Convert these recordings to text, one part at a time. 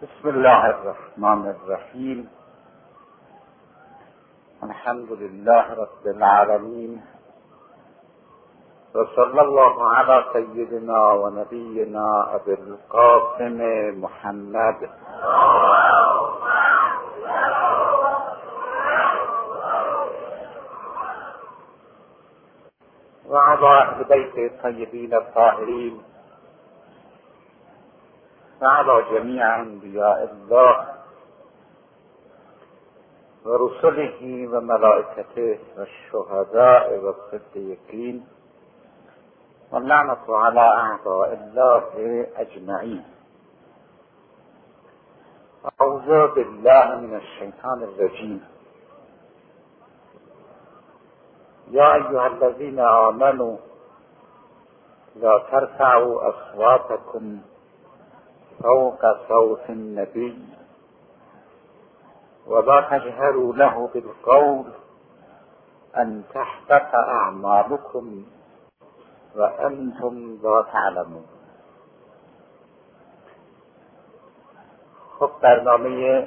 بسم الله الرحمن الرحیم. الحمد لله رب العالمین و صلی الله علی سیدنا و نبینا ابی القاسم محمد و علی اهل بیت الطیبین الطاهرین و علی جمیع انبیاء الله و رسله و ملائکته و الشهداء و الصدیقین و لعنة علی اعداء الله اجمعین. اعوذ بالله من الشیطان الرجیم. یا ایها الذین آمنوا لا ترفعوا اصواتکم فوق صوت النبی ولا تجهروا له بالقول ان تحبط اعمالكم وانتم لا تعلمون. خب، برنامه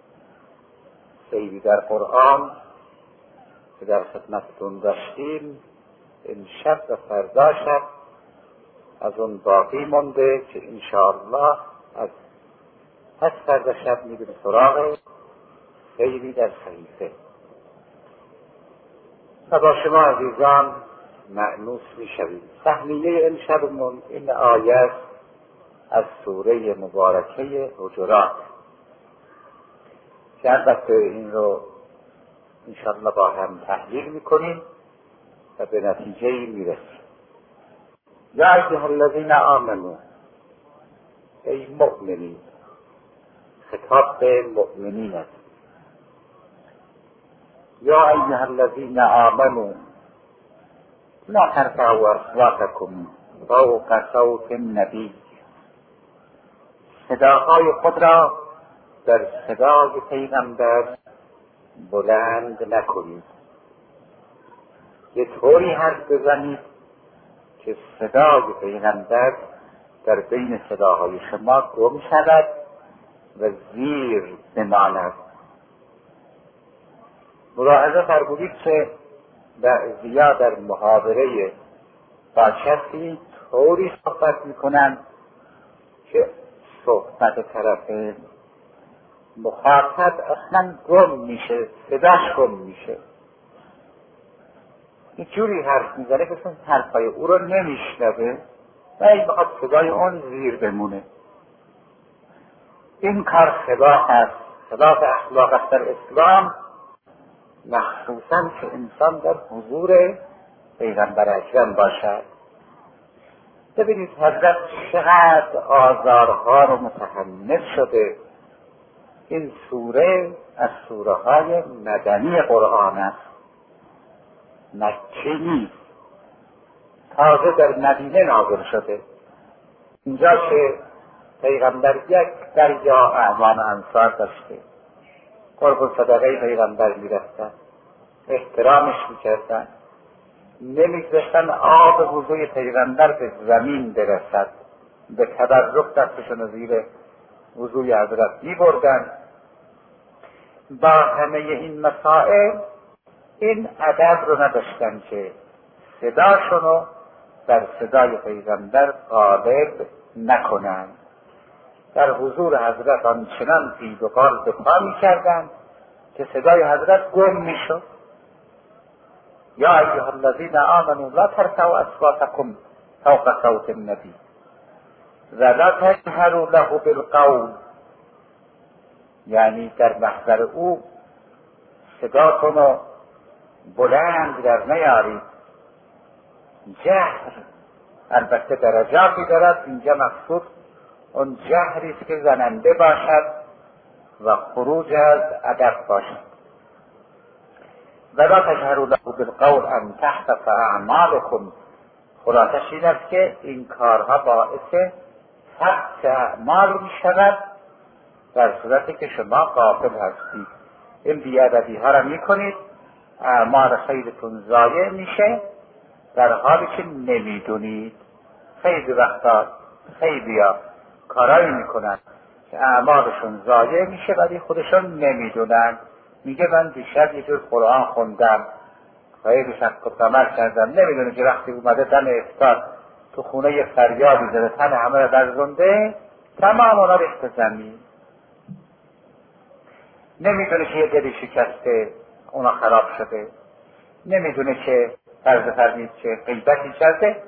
سیری در قرآن که در خدمتتون داشتیم امشب و فردا شب از اون باقی مونده که انشاءالله از پس فردا شب میریم سراغ سیری در صحیفه و با شما عزیزان مأنوس میشویم. سهمیه امشبمون این آیه از سوره مبارکه حجرات که البته این رو انشاءالله با هم تحلیل میکنیم و به نتیجه میرسیم. یا ایها الذین آمنوا، ای مؤمنین، خطاب به مؤمنین است. یا ایها الذین آمنوا لا ترفعوا اصواتکم فوق صوت النبی، صداهای خود را در صدای پیغمبر بلند نکنید. یه طوری حرف بزنید که صدای پیغمبر در بین صداهای شما گم شود و زیر بماند. ملاحظه فرمودید که بعضیا در محاوره با کسی طوری صحبت میکنند که صحبت طرف مخاطب اصلا گم میشه، صداش گم میشه. این جوری حرف میزنه که اصلا حرفای او رو نمیشنوه و این بخواد صدای اون زیر بمونه. این کار خلاف است، خلاف اخلاق است در اسلام، مخصوصا که انسان در حضور پیغمبر اکرم باشد. ببینید حضرت چقدر آزارها رو متحمل شده. این سوره از سوره های مدنی قرآن است، مکی نیست، تازه در مدینه نازل شده. اینجا که پیغمبر یک دریا اعوان انصار داشته، قرب صدقه پیغمبر میرفتن، احترامش میکردن، نمیگذاشتن آب وضوی پیغمبر به زمین برسد، به تبرک دستشون زیر وضوی حضرت میبردن. با همه این مسائل این ادب رو نداشتن که صداشونو در صدای پیغمبر غالب نکنند. در حضور حضرت آنچنان پید و قال به پا میکردند که صدای حضرت گم میشد. یا ایها الذین آمنوا لا ترفعوا اصواتکم فوق صوت النبی و لا تجهروا له بالقول، یعنی در محضر او صداتونو بلند در نیارید. جهر البته درجاتی دارد، اینجا مقصود اون جهری است که زننده باشد و خروج از ادب باشد. ولا تجهروا له بالقول ان تحبط اعمالكم، خلاصش این است که این کارها باعث حبط اعمال می شود در صورتی که شما غافل هستید. این بیادبی ها را می کنید، اعمال خیرتون ضایع میشه در حالی که نمیدونید. خیلی وقتا خیلیا کارایی میکنن که اعمالشون ضایع میشه ولی خودشون نمیدونن. میگه من دیشب یه جور قرآن خوندم، خیلی شک و قمر کردم، نمیدونه که وقتی اومده دم افطار تو خونه یه فریادی زده تن همه رو درزنده، تمام اونا ریخت زمین. نمیدونه که یه دلی شکسته اونا خراب شده، نمیدونه که فرض فرمید که غیبتی کرده.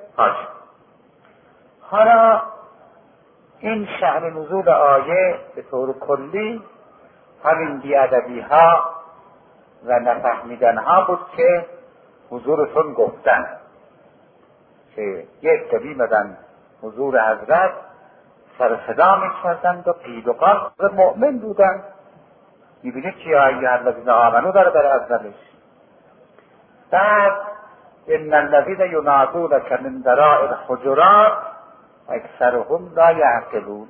حالا این شأن نزول آیه به طور کلی همین بیادبی ها و نفهمیدن ها بود که حضورتون گفتن که یک عده مدن حضور حضرت سر صدا میکردند و قید و قال مؤمن بودن. میبینید که یا ایها الذین آمنو داره در اولش. بعد ان الذین ینادونک من وراء الحجرات اکثرهم لا یعقلون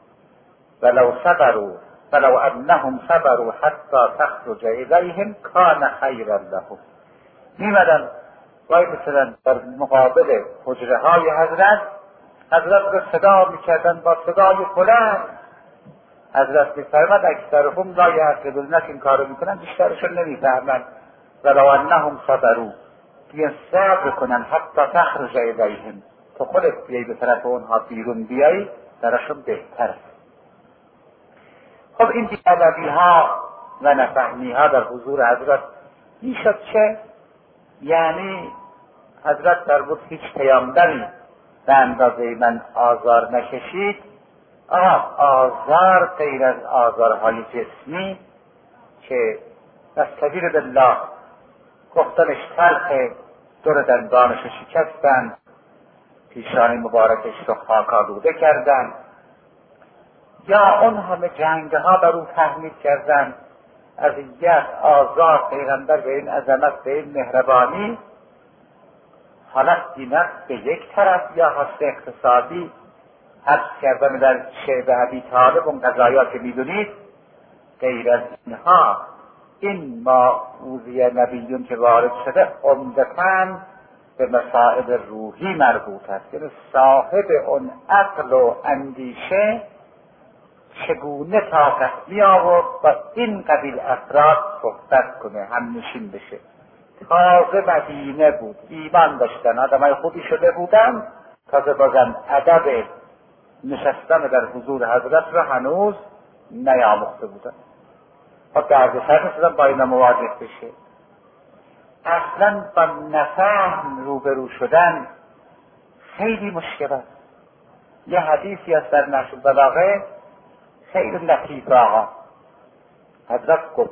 ولو انهم صبروا حتی تخرج الیهم کان خیرا لهم. میمدن وای مثلا در مقابل حجره های حضرت رو صدا میکردن با صدای بلند. حضرت میفرماد اکثرهم لا یعقلون، نه که این کارو میکنن بیشترشون نمیفهمن. ولو انهم صبروا، بیان صبر کنن حتی تخرج الیهم، تو خودت بیایی به طرف اونها بیرون بیایی درشون بهتر. خب این بی‌ادبی ها و نفهمی ها در حضور حضرت میشد چه؟ یعنی حضرت در بود هیچ پیامبری به اندازه من آزار نکشید. آزار غیر از آزارهای جسمی که نستجیر بالله گفتنش تلخه، دور دندانش شکستن، پیشانی مبارکش رو خاک آلوده کردن، یا اون همه جنگ ها بر او تحمیل کردن، اذیت، آزار، پیغمبر به این عظمت، به این مهربانی. حالا دینت به یک طرف یا حسن اقتصادی حبس کردن در شعب ابی طالب، اون قضایات که میدونید. غیر از اینها این موضوع نبیون که وارد شده عمدتاً به مسائل روحی مربوط است. یعنی صاحب اون عقل و اندیشه چگونه طاقت می آورد با این قبیل افراد صحبت کنه، همنشین بشه. تازه مدینه بود، ایمان داشتن، آدمای خوبی شده بودن، تازه بازم ادب نشستن در حضور حضرت را هنوز نیاموخته بودن. خب دردسر نشدن با اینا مواجه بشه. اصلا با نفهم روبرو شدن خیلی مشکل است. یه حدیثی از در نشر البلاغه خیلی لطیف آقا حضرت گفت،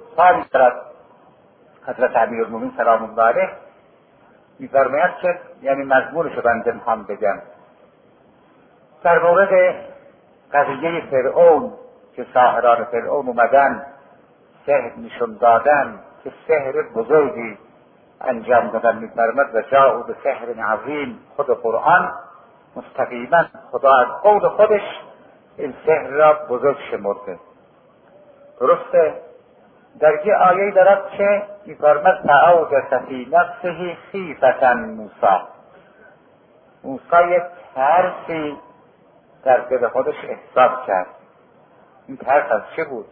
حضرت امیرالمومنین سلام الله علیه می‌فرماید که یعنی مضمونشو بنده هم بگم در مورد قضیه فرعون که ساحران فرعون اومدن سحر نشون دادن که سحر بزرگی انجام دادن. می‌فرماید و جاءوا بسحر عظیم. خود قرآن مستقیما خدا از قول خودش این سحر را بزرگ شمرده. درسته؟ در یه آیه دارد که می‌فرماید فأوجس فی نفسه خیفة موسی. موسی یک ترسی در دل خودش احساس کرد. این ترس از چه بود؟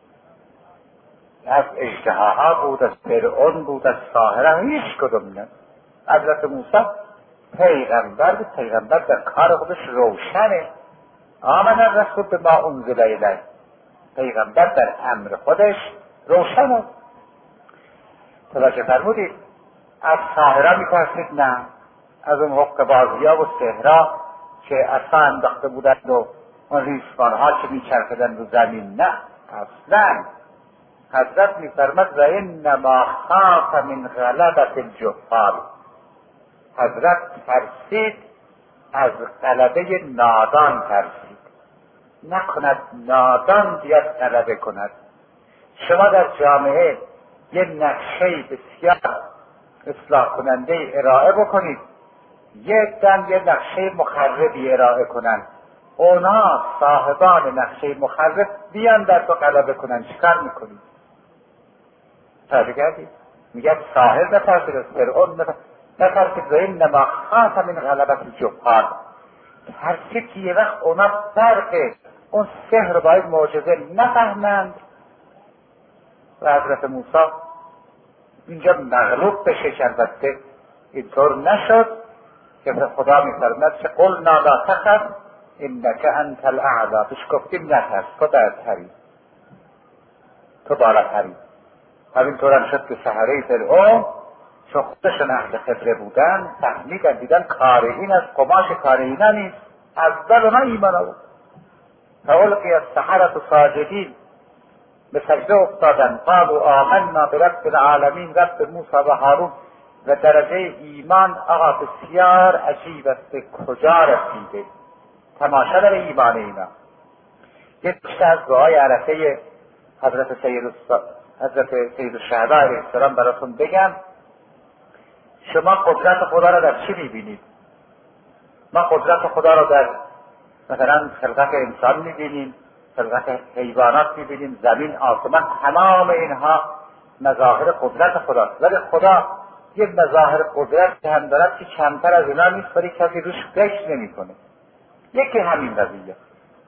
از اژدهاها بود، از فرعون بود، از ساحران، هیچ کدوم نه. حضرت موسی پیغمبر در کار خودش روشنه. آمن الرسول بما انزل الیه. پیغمبر در امر خودش روشنه. توجه فرمودید؟ از ساحران می‌ترسید؟ نه. از اون حق بازی‌ها و سحرها که عصا انداخته بودند و اون ریسمان‌ها که می‌چرخیدند رو زمین، نه اصلاً. حضرت می‌فرماید و انما خاف من غلبة الجهال. حضرت ترسید از غلبه نادان، ترسید نکند نادان بیاد غلبه کند. شما در جامعه یه نقشه بسیار اصلاح کننده ارائه بکنید، یک دم یه نقشه مخربی ارائه کنن، اونا صاحبان نقشه مخرب بیان در تو غلبه کنن، چیکار میکنید؟ ترجیح میگه صاحب نترسید از فرعون، نترسید و انما خاف من غلبة الجهال. ترسید که یه وقت اونا فرق اون سحر باید معجزه نفهمند و حضرت موسی اینجا مغلوب بشه که البته اینطور نشد که خدا می‌فرماید که قلنا لا تخف انک انت الاعلی، بهش گفتیم نترس، تو برتری، تو بالاتری. همینطور هم شد که سحره فرعون چون خودشون اهل خبره بودن فهمیدن دیدن کار این از قماش کار اینا نیست، اول اونا ایمان آورد. فالقی السحرة ساجدین، به سجده افتادن. قالوا آمنا برب العالمین، رب موسی و هارون. و درجه ایمان آقا بسیار عجیب است، به کجا رسیده. تماشا داره ایمان اینا. یک نکته از دعای عرفه حضرت سید الشهدا علیه السلام براتون بگم. شما قدرت خدا را در چی میبینید؟ ما قدرت خدا را در مثلا خلقت انسان میبینیم، خلقت حیوانات میبینیم، زمین، آسمان، تمام اینها مظاهر قدرت خداست. ولی خدا یک مظاهر قدرت که هم دارد که کمتر از اینا نیست، ولی کسی روش فکر نمیکنه. یکی همین قضیه.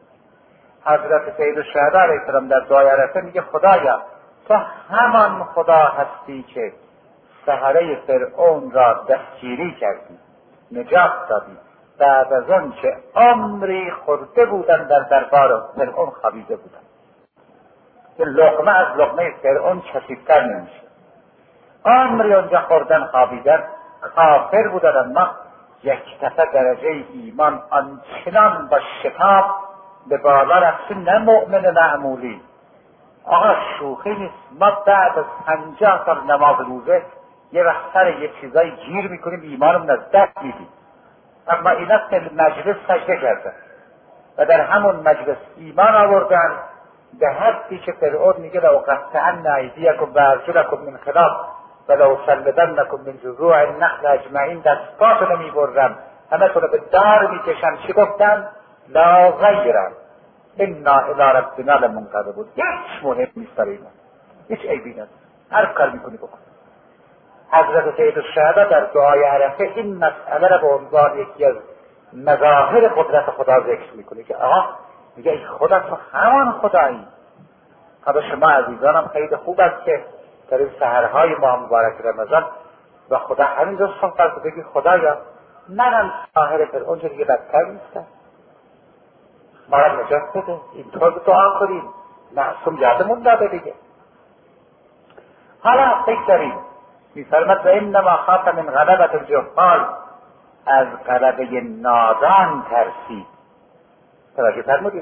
حضرت سید الشهدا علیه السلام در دعای عرفه میگه خدایا تو همان خدا هستی که سحره فرعون را دستگیری کردی، نجات دادی، بعد از آن که عمری خورده بودن در دربار فرعون خوابیده بودن که لقمه از لقمه فرعون چسیدتر نمیشه. عمری اونجا خوردن خوابیدن، کافر بودن، اما یک دفعه درجه ایمان آنچنان با شتاب به بالا رفت، نه مؤمن معمولی. آقا شوخی نیست، ما بعد از 50 سال نماز روزه یه وقت سر یه چیزایی گیر میکنیم، ایمانمون از دست میدیم. اما اینا که مجلس سجده کردن و در همون مجلس ایمان آوردن به حدی که فرعون میگه لأقطعن ایدیکم و ارجلکم من خلاف و لأصلبنکم من جذوع النخل اجمعین، دستاتونو میبرم، همه تونو به دار میکشم. چی گفتن؟ لا غیرم انا الی ربنا لمنقلبون. هیچ مهم نیست برای اینا، هیچ عیبی نداره، هر کار میکنی بکن. حضرت سید الشهدا در دعای عرفه این مسئله را به عنوان یکی از مظاهر قدرت خدا ذکر میکنه که آقا میگه ای خدا تو همان خدایی. خدا شما عزیزانم خیلی خوب است که در این سحرهای ماه مبارک رمضان و خدا همینجا صحبت رو بگی خدایا منم ساحر فرعون دیگه بدتر نیستم، ما را نجات بده. اینطور دعا کنیم، معصوم یادمون داده دیگه. حالا بگذاریم میفرمد و انما خاف من غلبت الجهال، از غلبه نادان ترسید. توجه فرمودید؟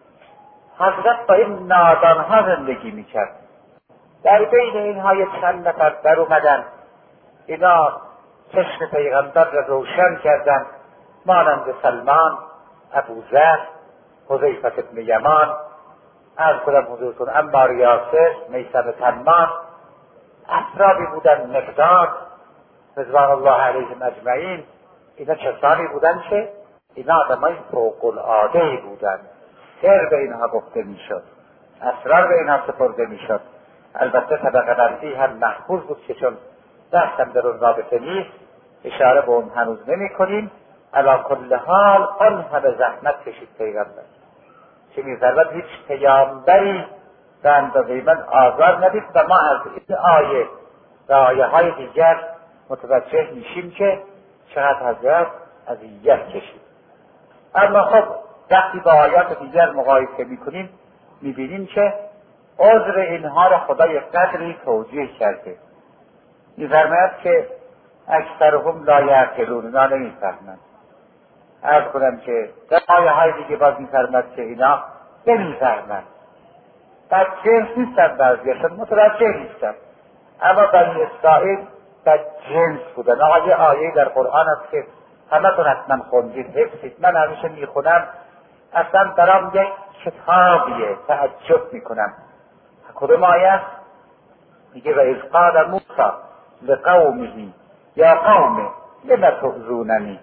حضرت با این نادان ها زندگی میکرد. در بین اینها یک چند نفر در اومدن، اینا چشم پیغمبر را روشن کردن، مانند سلمان، ابوذر، حذیفه بن یمان، عرض کنم حضورتون عمار یاسر، میثم تمام، افرادی بودن، مقداد رضوان الله علیهم اجمعین. اینا کسانی بودن که اینا آدمای فوق العاده بودن، سر به اینها گفته میشد، اسرار به اینها سپرده میشد. البته طبقه بندی هم محفوظ بود که چون بحثم در اون رابطه نیست اشاره به اون هنوز نمی کنیم. علی کل حال آن همه زحمت کشید پیغمبر که می‌فرماید هیچ پیامبری به اندازه من آزار ندید و ما از این آیه و آیه های دیگر متوجه میشیم که چقدر حضرت اذیت کشید. اما خب وقتی با آیات دیگر مقایسه میکنیم میبینیم که عذر اینها را خدای قدری توجیه کرده. می‌فرماید که اکثرهم لا یعقلون، اینا نمیفهمند. عرض کنم که در آیه های دیگه باز می‌فرماید که اینا نمیفهمند. بدجنس نیستن، بعضیشون متوجه نیستن، اما بنی اسرائیل بدجنس بودن. آقا آیه در قرآن است که همه تون حتما خوندید، حفظید، من همیشه میخونم اصلا برام یک کتابیه، تعجب میکنم. کدوم آیه است؟ میگه و اذ قال موسی لقومه یا قوم لم تؤذوننی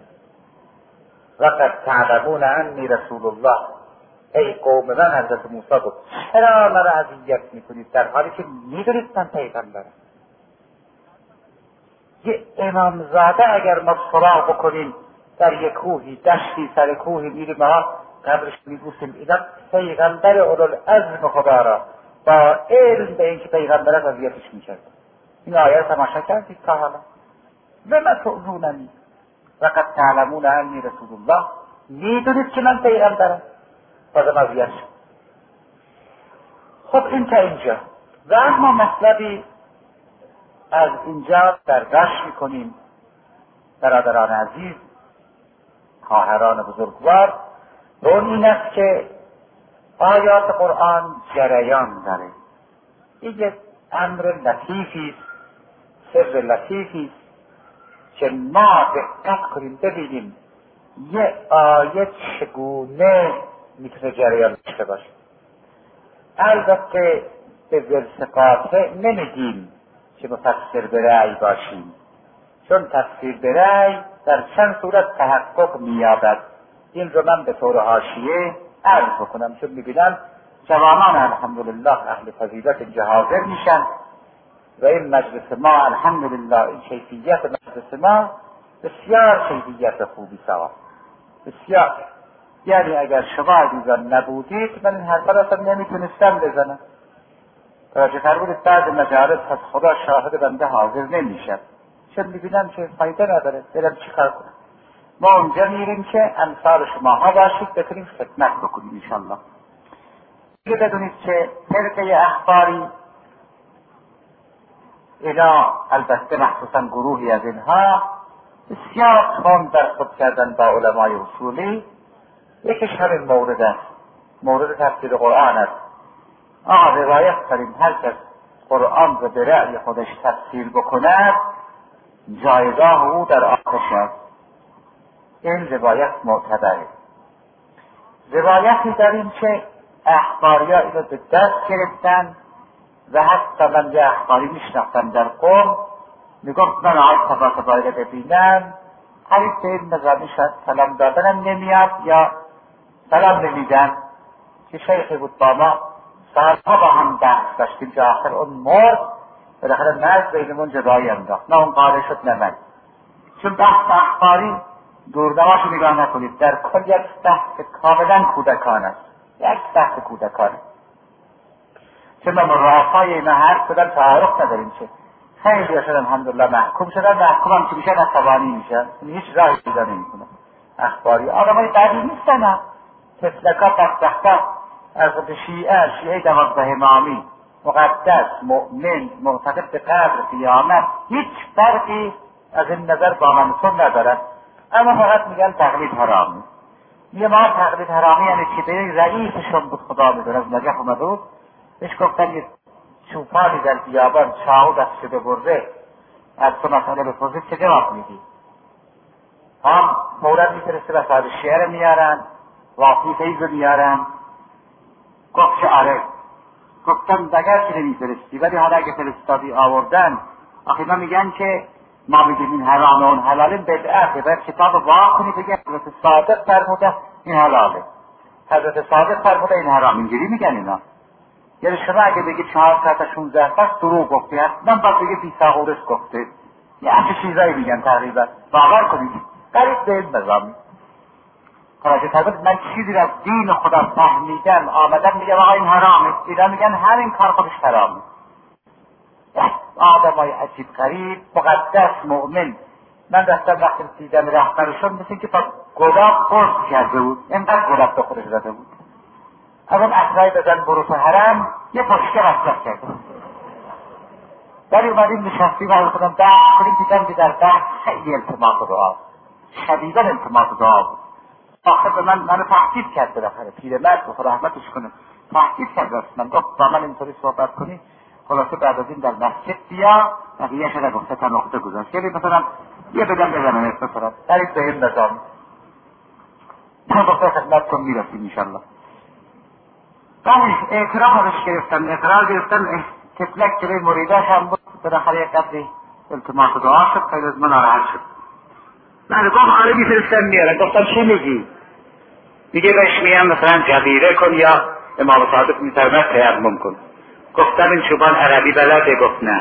وقد تعلمون انی رسول الله. ای قوم من، حضرت موسی گفت چرا مرا اذیت میکنید در حالی که میدونید من پیغمبرم. یه امامزاده اگر ما سراغ بکنیم در یک کوهی، دشتی سر کوهی، میریم ها قبلش میگفتیم اینا پیغمبر اولوالعزم خدا را با علم به اینکه پیغمبر را اذیتش میکرد. این آیه رو تماشا کردید تا حالا؟ لم تؤذوننی وقد تعلمون انی رسول الله، میدونید که من پیغمبرم بازم اذیت شد. خب این تا اینجا. و اما مطلبی از اینجا برداشت میکنیم برادران عزیز، خواهران بزرگوار، و اون این است که آیات قرآن جریان داره. این یک امر لطیفی است، سر لطیفی است که ما دقت کنیم ببینیم یه آیه چگونه میتونه جریان داشته باشه. البته به ولسقاطه نمیگیم که مفسر به رأی باشیم، چون تفسیر به رأی در چند صورت تحقق مییابد. این رو من به طور حاشیه عرض بکنم، چون میبینم جوانان الحمدلله اهل فضیلت اینجا حاضر میشن و این مجلس ما الحمدلله، این کیفیت مجلس ما بسیار کیفیت خوبی سوا بسیار. یعنی اگر شما عزیزان نبودید من این حرفا را اصلا نمیتونستم بزنم. توجه فرمودید بعض مجالس از خدا شاهد بنده حاضر نمیشم، چون میبینم که فایده نداره، دلم چی کار کنم. ما اونجا میریم که امثال شماها باشید بتونیم خدمت بکنیم انشالله. دیگه بدونید که فرقه اخباری اینا البته مخصوصا گروهی از اینها بسیار تند در خود کردن با علمای اصولی. یکیش همین مورد است، مورد تفسیر قرآن است. روایت کنیم هر کس قرآن رو به رأی خودش تفسیر بکند جایگاه او در آتش است. این روایت معتبره. روایتی داریم که اخباریا اینو به دست گرفتن و حتی من یه اخباری میشناختم در قوم میگفت من آقای تبا رو ببینم قریب به این نظامی شاید سلام دادنم نمیاد یا سلام نمیدن، که شیخی بود با ما سالها با هم بحث داشتیم که آخر اون مرد و داخل مرد بینمون جدایی انداخت، نه اون قاره شد نه من. چون بحث اخباری دوردواش نگاه نکنید، در کل یک بحث کاملا کودکان است، یک بحث کودکانه. چون ما رؤسای اینا هر کدام تعارف نداریم، چه خیلی شدن الحمدلله محکوم شدن، محکوم هم که میشن عصبانی میشن، هیچ راهی پیدا نمیکنن. اخباری آدمای بعدی نیستن، تفلکا بدبختا از شیعه 12 امامی مقدس مؤمن معتقد به قبر قیامت هیچ فرقی از این نظر با منصور ندارن، اما فقط میگن تقلید حرامی. یه ما تقلید حرامی یعنی که به رئیسشون بود خدا میدونه از نجف اومده بود، بهش گفتن یه چوپانی در بیابان چاو دست شده برده، از تو مسئله بپرسید چه جواب میدی؟ هم مورد میفرسته و صاحب شعر میارن، واقعی فیض میارن. گفت که آره. گفتم دگر که نمیفرستی، ولی حالا اگه فرستادی آوردن، آخه ما میگن که ما میگیم این حرامه اون حلاله، بدعته. باید کتاب واقع کنی بگه حضرت صادق فرموده این حلاله، حضرت صادق فرموده این حرام. اینجوری میگن اینا. یعنی شما اگه بگی 4 ساعت 16 ساعت دروغ گفتی، من باید بگه فیثاغورس گفته، یه همچه چیزایی میگن تقریبا. باور کنید قریب به این نظامی. توجه فرمودید من چیزی را از دین خدا فهمیدم آمدم میگم آقا این حرامه، اینا میگن همین کار خودش حرامه. آدمای عجیب غریب مقدس مؤمن. من دستم وقتی دیدم رهبرشون مثل که با گلاب قرص کرده بود، اینقدر گلاب به خودش زده بود. از اون اصلایی بزن بروف حرم یه پشکه مصرف کرده. ولی اومدیم نشستیم و خودم بحث کنیم، دیدم که در بحث خیلی التماس دعا، شدیداً التماس دعا بود. آخر به منو تحقیق کرد بالاخره، پیرمرد به خدا رحمتش کنه تحقیق کرد من. گفت با من اینطوری صحبت کنی خلاصه بعد از این در مسجد بیا بقیه شده گفته تا نقطه گذاشت، یعنی مثلا یه بدن بزنم مثلا در این به این نظام من گفته خدمت کن میرسیم انشالله. بعد اعتراف ازش گرفتن، اقرار گرفتن، تفلک جلوی مریداش هم بود. بالاخره یک قدری التماس دعا شد، خیلی از من ناراحت شد. من گفت آره میفرستن میارن. گفتم چی میگی؟ میگه بهش میگم مثلا جبیره کن یا امام صادق میفرماید تیمم کن. گفتم این چوبان عربی بلده؟ گفت نه.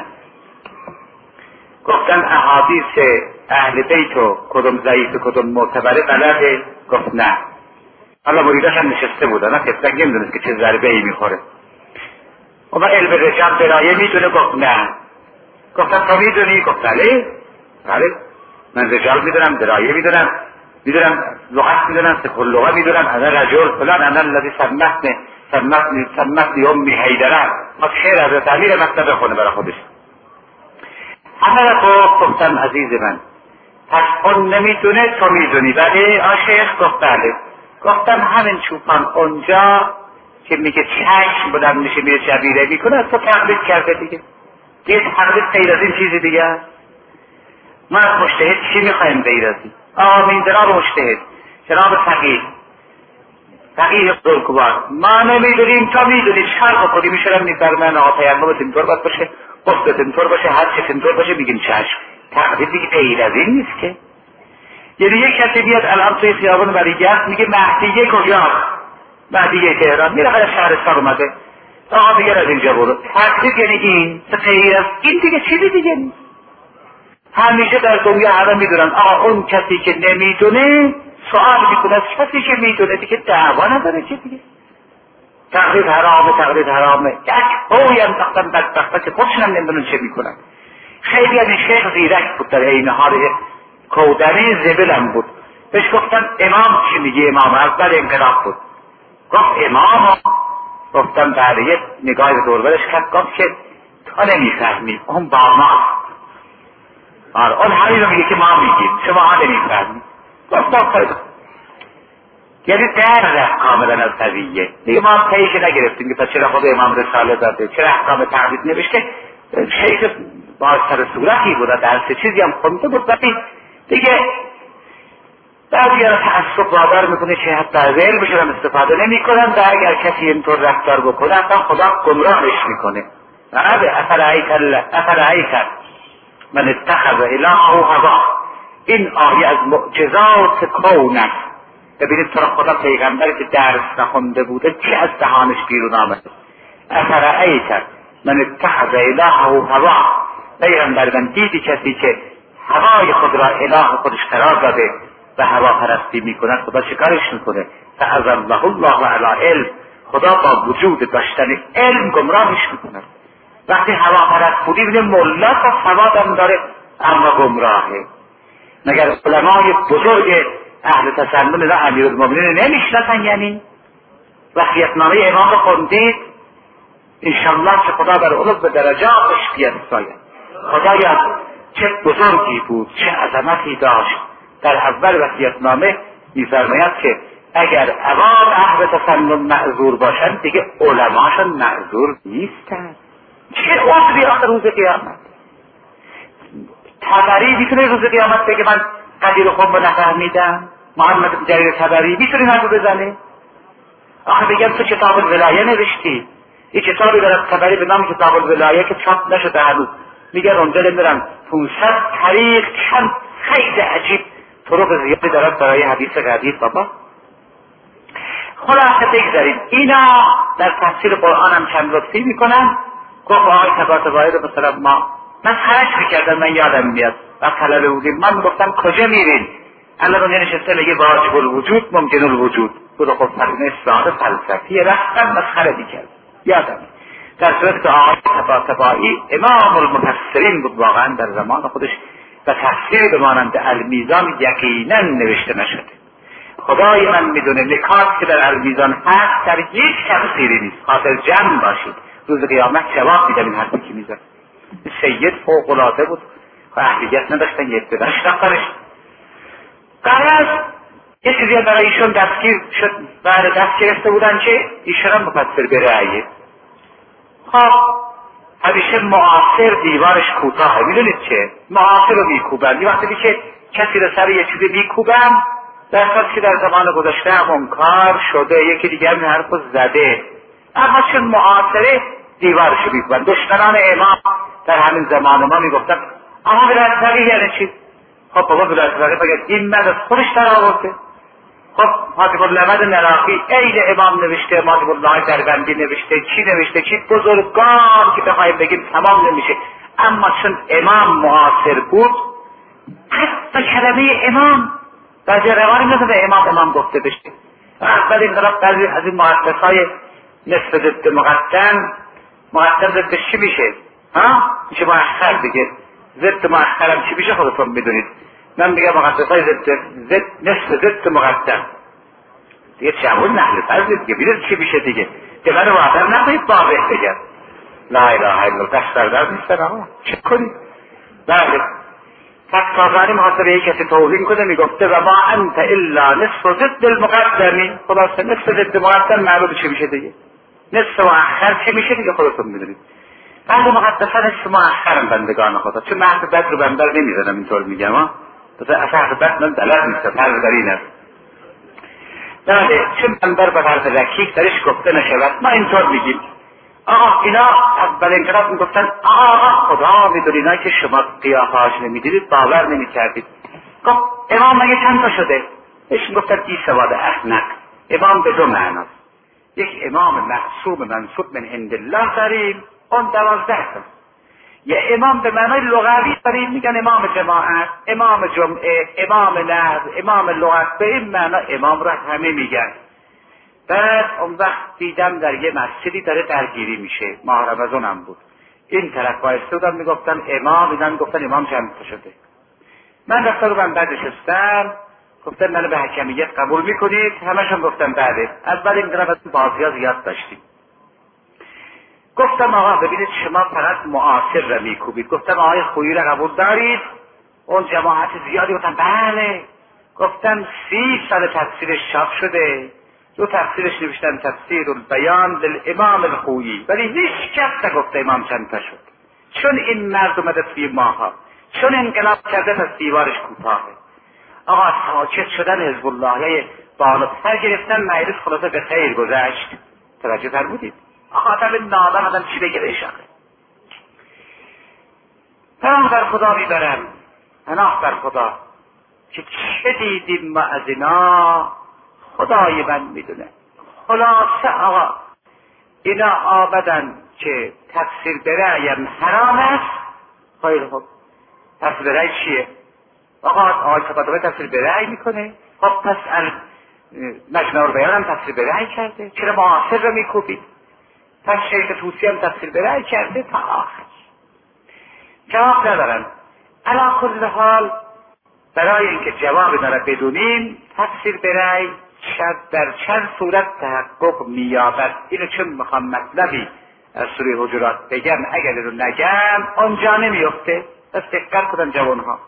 گفتم احادیث اهل بیت و کدوم ضعیف کدوم معتبره بلده؟ گفت نه. حالا مریداش هم نشسته بودن، نه تفلک نمیدونست که چه ضربه ای میخوره. و من علم رجب دلایه میدونه؟ گفت نه. گفتم تو میدونی؟ گفت بله من رجال میدونم، دلایه میدونم لغت میدونم، سکر لغت میدونم، انا رجل فلان، انا الذی سمتنی امی حیدره. ما شعر حضرت امیر مکتب خونه برای خودش. همه را گفتم عزیز من پس اون نمیدونه تو میدونی؟ بله. شیخ گفت بله. گفتم همین چوپان اونجا که میگه چشم بلند میشه میره جبیره میکنه تو تقلید کرده دیگه تقلید غیر از این چیزی دیگه. ما از مجتهد چی میخوایم غیر از این؟ آمین جناب مجتهد، جناب فقیه بزرگوار، ما نمیدونیم تو میدونی، چهار بکنی میشورم میفرمن آقا پیغمبرت اینطور باید باشه، قصدت اینطور باشه، حدثت اینطور باشه، میگیم چشم. تقلید دیگه غیر از این نیست که. یعنی یک کسی بیاد الان توی خیابان ولیعصر میگه مهدیه کجاست؟ مهدیه تهران، میره برای شهرستان اومده، آقا دیگر از اینجا برو. تقلید یعنی این، غیر از این دیگه چیزی دیگه نیست. همیشه در دنیا همه میدونن آقا اون کسی که نمیدونه سوال میکنه از کسی که میدونه دیگه دعوا نداره چه دیگه. تقلید حرامه. یک هوی انداختن بدبختا که خودشون نمیدونن چه میکنن. خیلی از این شیخ زیرک بود در عین حال کودنی زبلم بود. بهش گفتن امام چی میگه؟ امام اول انقلاب بود. گفت امام؟ گفتم بعد یه نگاه به دور برش کرد، گفت که تو نمیفهمی اون با ماست. اون همین رو میگه که ما میگیم شما ها نمیفهمی. گفتم خیلی یعنی در رفت کاملا از قضیه دیگه. ما هم پیش نگرفتیم که پس چرا خود امام رساله داده، چرا احکام تقلید نوشته. شیخ با سر صورتی بود، درس چیزی هم خونده بود، ولی دیگه بعضی را تعصب وادار میکنه که حتی از علمش هم استفاده نمی کنن و اگر کسی اینطور رفتار بکنه اصلا خدا گمراهش میکنه. افرأیت من اتخذ الهه هواه. این آیه از معجزات کون است. ببینید تو خدا پیغمبری که درس نخونده بوده چه از دهانش بیرون آمده. افرأیت من اتخذ الهه هواه. پیغمبر من دیدی کسی که هوای خود را اله خودش قرار داده و هوا پرستی میکنه، خدا چیکارش میکنه؟ فاضله الله علی علم. خدا با وجود داشتن علم گمراهش میکنه. وقتی هوا پرست بودی بینه ملا تا سواد هم داره اما گمراهه. مگر علمای بزرگ اهل تسنن را امیرالمومنین نمیشناسن؟ یعنی وصیت‌نامه امام رو خوندید؟ انشالله که خدا در علو به درجاتش بیفزاید. خدایا چه بزرگی بود، چه عظمتی داشت. در اول وصیت‌نامه می‌فرماید که اگر عوام اهل تسنن معذور باشند دیگه علماشون معذور نیستند. چه عذری آخر روز قیامت؟ طبری میتونه روز قیامت بگه من قدیر خوب نفهمیدم؟ محمد بن جریر طبری میتونه نگو بزنه؟ آخه بگم تو کتاب الولایه نوشتی، این کتابی دارد طبری به نام کتاب الولایه که چاپ نشده هنوز، میگن اونجا نمیدونم 500 طریق چند خیلی عجیب طرق زیادی دارد برای حدیث قدیر. بابا خلاصه بگذاریم اینا در تفسیر قرآن هم چند لطفی میکنن. گفت آقای طباطبایی رو مثلا من خرج میکردم، من یادم میاد و طلبه بودیم، من گفتم کجا میرین؟ الان اونجا نشسته میگه واجب الوجود ممکن الوجود بود. خب فرمه ساده فلسفی رفتم مسخره میکرد یادم. در صورت که آقای طباطبایی امام المفسرین بود واقعا در زمان خودش و تفسیر به مانند المیزان یقینا نوشته نشده. خدای من میدونه نکات که در المیزان هست در هیچ تفسیری نیست. خاطر جمع باشید، روز قیامت جواب میدم این حرفی که میزن. سید فوق العاده بود و اهلیت نداشتن یک بدنش نقرش قرار یه چیزی برای ایشون دستگیر شد. بعد دست گرفته بودن که ایشون هم مفسر به رأیه. خب همیشه معاصر دیوارش کوتاهه. میدونید چه؟ معاصر رو میکوبن. یه وقتی که کسی رو سر یه چیزی میکوبن در حالی که در زمان گذشته همون کار شده، یکی دیگه هم حرف زده، اما چون معاصره دیوارش رو میکوبن. دشمنان امام در همین زمان ما میگفتن اما ولایت فقیه یعنی چی؟ خب بابا ولایت فقیه بگید این من از خودش در آورده. خب حاجب الامد نراقی عین امام نوشته، حاجب الله دربندی نوشته، کی نوشته، کی بزرگان که بخوایم بگیم تمام نمیشه. اما چون امام معاصر بود حتی کلمه امام بعضی روانی نزده امام گفته بشه. اول انقلاب بعضی از این محدثهای نصف ضد مقدم ضد چی میشه؟ میشه مؤخر دیگه. ضد مؤخرم چی میشه خودتون میدونید. من میگم محدثهای نصف ضد مقدم دیگه چمون نحل فرض دیگه بیرد چی میشه دیگه. که من وعدم نکنید واضح بگم لا اله الا الله دست در در نیستن. آقا چه کنید؟ بله تکتازانی محاسبه یک کسی توهین کنه میگفته و ما انت الا نصف ضد المقدمی. خلاصه نصف ضد مقدم معلوم چی میشه دیگه. نصف مؤخر چی میشه دیگه خودتون میدونید. بعد مقدسا نصف مؤخرم بندگان خدا. چون من حرف بد رو بندر نمیزنم اینطور میگم بس اصلا حرف بد من دلت نیست حرف در این است. بله چون بندر به حرف رکیک درش گفته نشود ما اینطور میگیم آقا اینا اول انقلاب میگفتن آقا خدا میدونی اینا که شما قیافه‌اش نمیدیدید باور نمیکردید. گفت امام مگه چند تا شده؟ بهش گفتن بی سواد احمق. امام به دو معناست. یک امام معصوم منصوب من عند الله داریم اون 12 تا. یه امام به معنای لغوی داریم میگن امام جماعت، امام جمعه، امام نحو، امام لغت. به این معنا امام را همه میگن. بعد اون وقت دیدم در یه مسجدی داره درگیری میشه. ماه رمضان هم بود. این طرف بایسته بودن میگفتن امام، اینا گفتن امام چند تا شده. من رفتم رو بعد نشستم گفتن منو به حکمیت قبول میکنید؟ همشون گفتن بله. اول این طرف بازی‌ها زیاد داشتیم. گفتم آقا ببینید شما فقط معاصر را میکوبید. گفتم آقای خویی را قبول دارید؟ اون جماعت زیادی گفتن بله. گفتم 30 سال تفسیرش چاپ شده. دو تفسیرش نوشتن تفسیر البیان للامام الخویی ولی هیچ کس نگفته امام چند تا شد. چون این مرد اومده توی ماها، چون انقلاب کرده پس دیوارش کوتاهه. آقا ساکت شدن حزب الله بالا سر گرفتن مجلس خلاصه به خیر گذشت. توجه فرمودید؟ آقا آدم نادان آدم چی بگه بهش آخه. پناه در خدا میبرم، پناه در خدا که چه دیدیم ما از اینا خدای من میدونه. خلاصه آقا اینا آمدن که تفسیر برأیم حرام است. خیلی خوب تفسیر برأی چیه؟ آقای خطابه تفسیر برأی میکنه. خب پس مجمع البیان هم تفسیر برأی کرده. چرا معاصر رو میکوبید؟ پس شیخ طوسی هم تفسیر برأی کرده تا آخر. جواب ندارن. علی کل حال برای اینکه جواب داره بدونیم تفسیر برأی در چند صورت تحقق مییابد. اینو چون میخوام مطلبی از سوره حجرات بگم اگر رو نگم اونجا نمیفته. پس دقت کنن جوانها.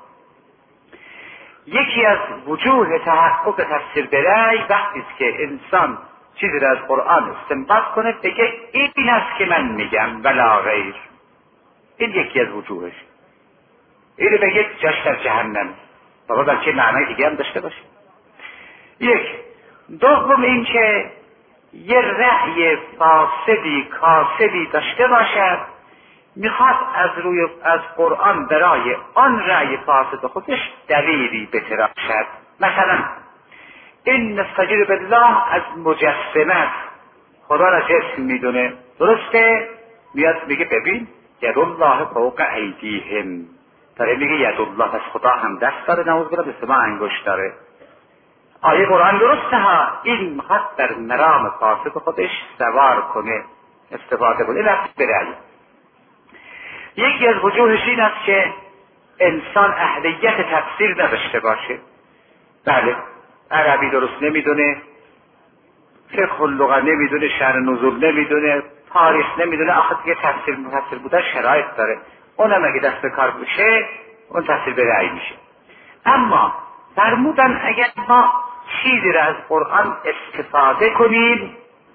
یکی از وجوه تحقق تفسیر برأی وقتی است که انسان چیزی را از قرآن استنباط کنه بگه این است که من میگم ولا غیر. این یکی از وجوهش. اینو بگه جاش در جهنم. بابا بلکه معنای دیگه هم داشته باشه. یک. دوم این که یه رأی فاسدی کاسدی داشته باشد میخواد از قرآن برای آن رأی فاسد خودش دلیلی بتراشد. مثلا این نستجیر بالله از مجسمت خدا را جسم میدونه درسته؟ میاد میگه ببین ید الله فوق ایدیهم. داره میگه ید الله از خدا هم دست داره نعوذ بالله مثل ما انگشت داره. آیه قرآن درسته ها. این میخواد در مرام فاسد خودش سوار کنه استفاده کنه. این رفت برأی. یکی از وجوهش این است که انسان اهلیت تفسیر نداشته باشه. بله عربی درست نمیدونه، فقه اللغه نمیدونه، شأن نزول نمیدونه، تاریخ نمیدونه. آخه دیگه تفسیر بودن شرایط داره. اونم اگه دست به کار بشه اون تفسیر برأی میشه. اما فرمودن اگر ما چیزی را از قرآن استفاده کنیم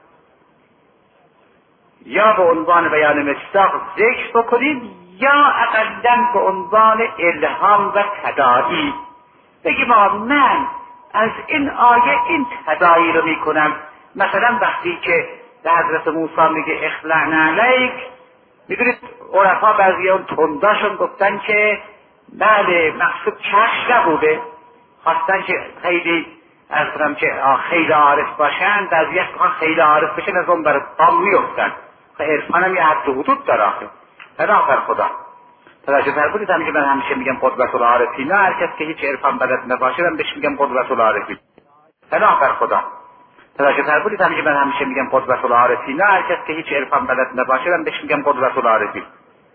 یا به عنوان بیان مصداق ذکر بکنیم یا اقلاً به عنوان الهام و تداعی بگیم من از این آیه این تداعی رو میکنم. مثلا وقتی که به حضرت موسی میگه اخلعنا علیک، میدونید عرفا بعضی اون تنداشون گفتن که بله مقصود چشم نبوده، خواستن که خیلی از کنم که خیلی عارف باشن، بعضی میخوان خیلی عارف بشن از اون برای بام میفتن. عرفان هم یه حد و حدود داره آخه. بنابر خدا توجه فرمودید همین که من همیشه میگم قدوت العارفین، نه هر کس که هیچ عرفان بلد نباشه من بهش میگم قدوت العارفین. بنابر خدا توجه فرمودید همیشه من همیشه میگم قدوة العارفین، نه هر کس که هیچ عرفان بلد نباشه من بهش میگم قدوة العارفین.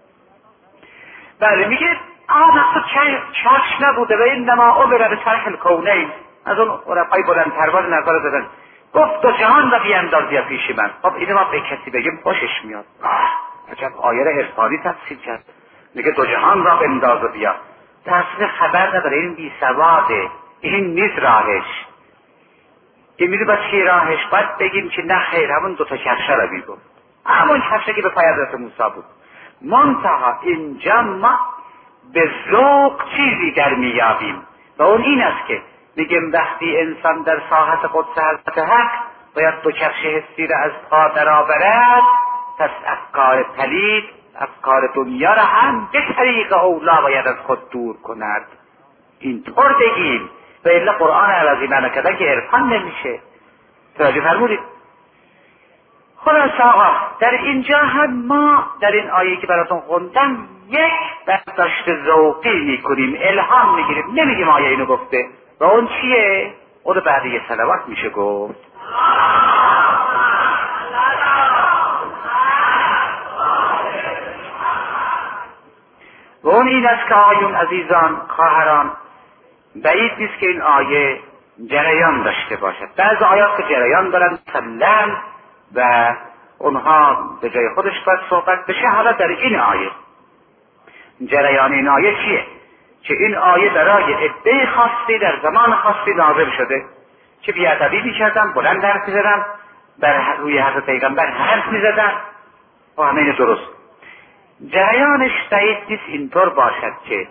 بله میگه آن چرخ نبوده و انما امر بطرح الکونین. از اون عرفای بلند پرواز نظر دادن گفت دو جهان را بیانداز پیش من. خب اینو ما به کسی بگیم خوشش میاد. عجب آیه را عرفانی تفسیر کرد، میگه دو جهان را بنداز و بیا. در اصل خبر نداره، این بی سواده، این نیست راهش. این میره با چی راهش؟ باید بگیم که نه خیر، همون دوتا کفشه را بگو، همون کفشه که به پای حضرت موسی بود. منتها اینجا ما به ذوق چیزی در میابیم و اون این است که میگم وقتی انسان در ساحت قدس حضرت حق باید دو کفش حسی را از پا درآورد، پس افکار پلید، افکار دنیا را هم به طریق اولا باید از خود دور کند. اینطور بگیم و الا قرآن عوضی معنی کردن که عرفان نمیشه. توجه فرمودید؟ خلاص آقا در اینجا هم ما در این آیه که براتون خوندم یک برداشت ذوقی میکنیم، الهام میگیریم، نمیگیم آیه اینو گفته و اون چیه؟ اون بعد یه صلوات میشه گفت. و اون این است که آقایون عزیزان خواهران بعید نیست که این آیه جریان داشته باشد. بعضی آیات که جریان دارن سلم و اونها به جای خودش باید صحبت بشه. حالا در این آیه جریان این آیه چیه؟ که این آیه برای عده خاصی در زمان خاصی نازل شده که بیادبی میکردن، بلند حرف میزدن، بر روی حضرت پیغمبر حرف میزدن و همه این درست. جریانش بعید نیست اینطور باشد که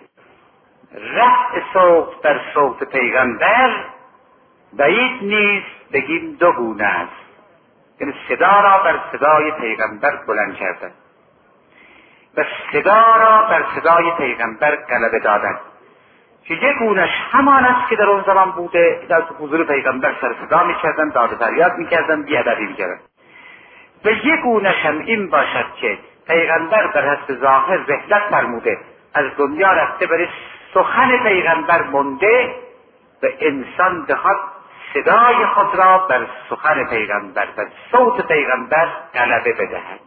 رفع صوت در صوت پیغمبر بعید نیست بگیم دو گونه است، یعنی صدا را بر صدای پیغمبر بلند کردن و صدا را بر صدای پیغمبر غلبه دادن که یک گونش همان است که در اون زمان بوده، در حضور پیغمبر سر صدا میکردن، داد و فریاد میکردن، بیادبی میکردن. و یک گونش هم این باشد که پیغمبر بر حسب ظاهر رحلت فرموده، از دنیا رفته، برای سخن پیغمبر مونده و انسان بخواد صدای خود را بر سخن پیغمبر، بر صوت پیغمبر غلبه بدهد.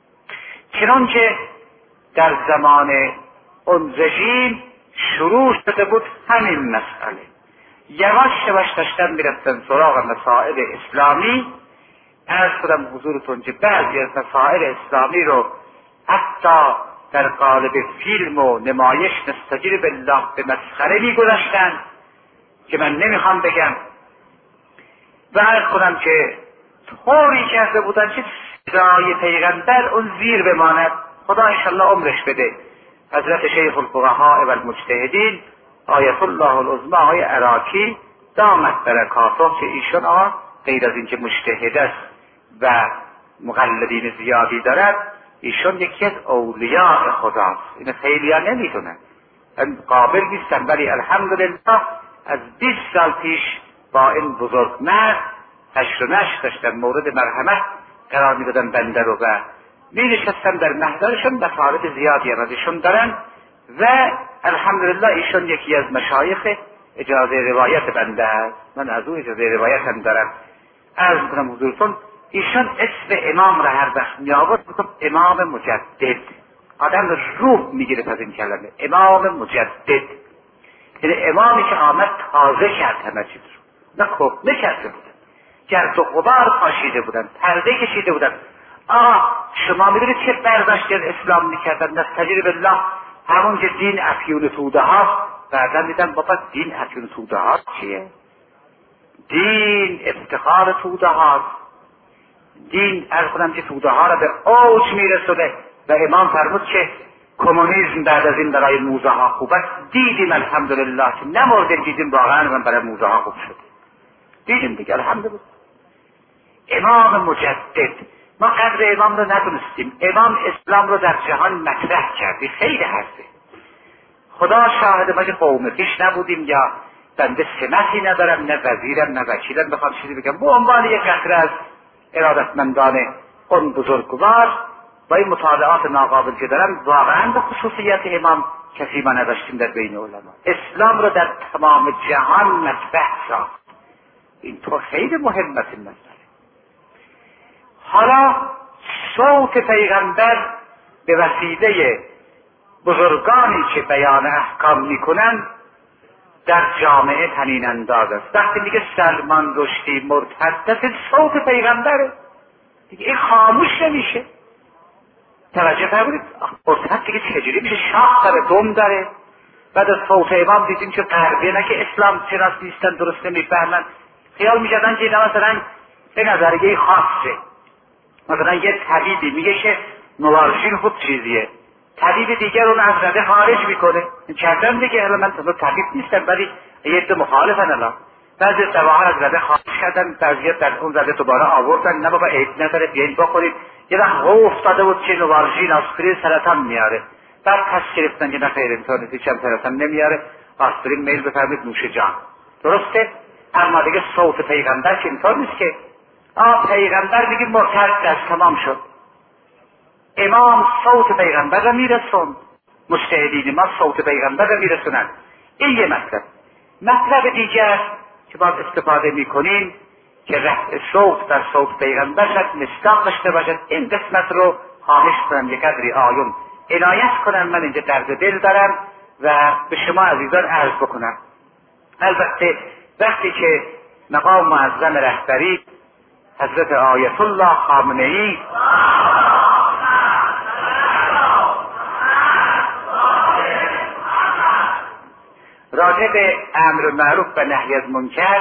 چنانچه در زمان اون رژیم شروع شده بود همین مسئله. یواش یواش داشتن میرفتن سراغ مسائل اسلامی. عرض کنم حضورتون که بعضی از مسائل اسلامی رو حتی در قالب فیلم و نمایش نستجیر بالله به مسخره میگذاشتن که من نمیخوام بگم، و عرض کنم که طوری کرده بودن که صدای پیغمبر اون زیر بماند. خدا انشالله عمرش بده. حضرت شیخ الفقهاء و المجتهدین آیت الله العظمی آقای عراقی دامت برکاته که ایشون غیر از اینکه مجتهد است و مقلدین زیادی دارد، ایشون یکی از اولیاء خداست. این خیلی ها نمیدونن، قابل نیستن، ولی الحمدلله از 20 سال پیش با این بزرگ مرد هشت و نشت داشتن، مورد مرحمت قرار میدادن بنده رو و می نشستن در محضرشون، مطالب زیادی ازشون دارن و الحمدلله ایشون یکی از مشایخ اجازه روایت بنده است. من از او اجازه روایت هم دارم. عرض میکنم حضورتون ایشون اسم امام را هر وقت می آورد میگفت امام مجدد. آدم روح میگیره از این کلمه امام مجدد، یعنی امامی که آمد تازه کرد همه چیز رو، نه خب نکرده بودن، گرد و غبار پاشیده بودن، پرده کشیده بودن. شما میدونید چه برداشتی از اسلام میکردن؟ نستجیر بالله همون که دین افیون توده هاست. بعدا دیدن بابا دین افیون توده هاست چیه؟ دین افتخار توده هاست. دین ارز کنم که توده ها را به اوج میرسونه و امام فرمود که کمونیسم بعد از این برای موزه ها خوب است. دیدیم الحمدلله که نمردیم، دیدیم واقعا من برای موزه ها خوب شد، دیدیم دیگه الحمدلله. امام مجدد، ما قدر امام رو ندونستیم. امام اسلام رو در جهان مطرح کردی، خیلی حرفه. خدا شاهد ما که قوم پیش نبودیم یا بنده سمتی ندارم، نه وزیرم نه وکیلم بخوام چیزی بگم. به عنوان یک قطره از ارادتمندان اون بزرگوار با این مطالعات ناقابل که دارم، واقعا به خصوصیت امام کسی ما نداشتیم در بین علما. اسلام رو در تمام جهان مطرح ساخت. این تو خیلی مهم است این مسئله. حالا صوت پیغمبر به وسیله بزرگانی که بیان احکام میکنن در جامعه طنین انداز است. وقتی میگه سلمان رشدی مرتد، صوت پیغمبره دیگه، این خاموش نمیشه. توجه فرمودید؟ مرتد دیگه چجوری میشه؟ شاخ داره، دم داره. بعد از فوت امام دیدیم که غربیه نه که اسلام شناس نیستن، درست نمیفهمن، خیال میکردن که اینا مثلا به نظریه خاصه. مثلا یه طبیبی میگه که نوارژین خوب چیزیه، طبیب دیگر اون از رده خارج میکنه. چندان دیگه الان من طبیب نیستم ولی یه عده مخالفن. الان بعضی دواها از رده خارج کردن، بعضی در اون رده دوباره آوردن، نه بابا عیب نداره بیاین بخورید. یه وقت افتاده بود که نوارژین آسپرین سرطان میاره، بعد پس گرفتن که نه خیر اینطور نیست، هیچ هم سرطان نمیاره، آسپرین میل بفرمید نوش جان. درسته؟ اما دیگه صوت پیغمبر که اینطور نیست که پیغمبر دیگه مرتد است، تمام شد. امام صوت پیغمبر را میرسوند، مجتهدین ما صوت پیغمبر را میرسونند. این یه مطلب دیگر که باید استفاده میکنیم که رفع صوت در صوت پیغمبر شد مصداق داشته باشد. این قسمت رو خواهش کنم یک قدری آیون عنایت کنم، من اینجا درد دل دارم و به شما عزیزان عرض بکنم. البته وقتی که مقام معظم رهبری حضرت آیت الله خامنه‌ای راجع به امر معروف و نهی از منکر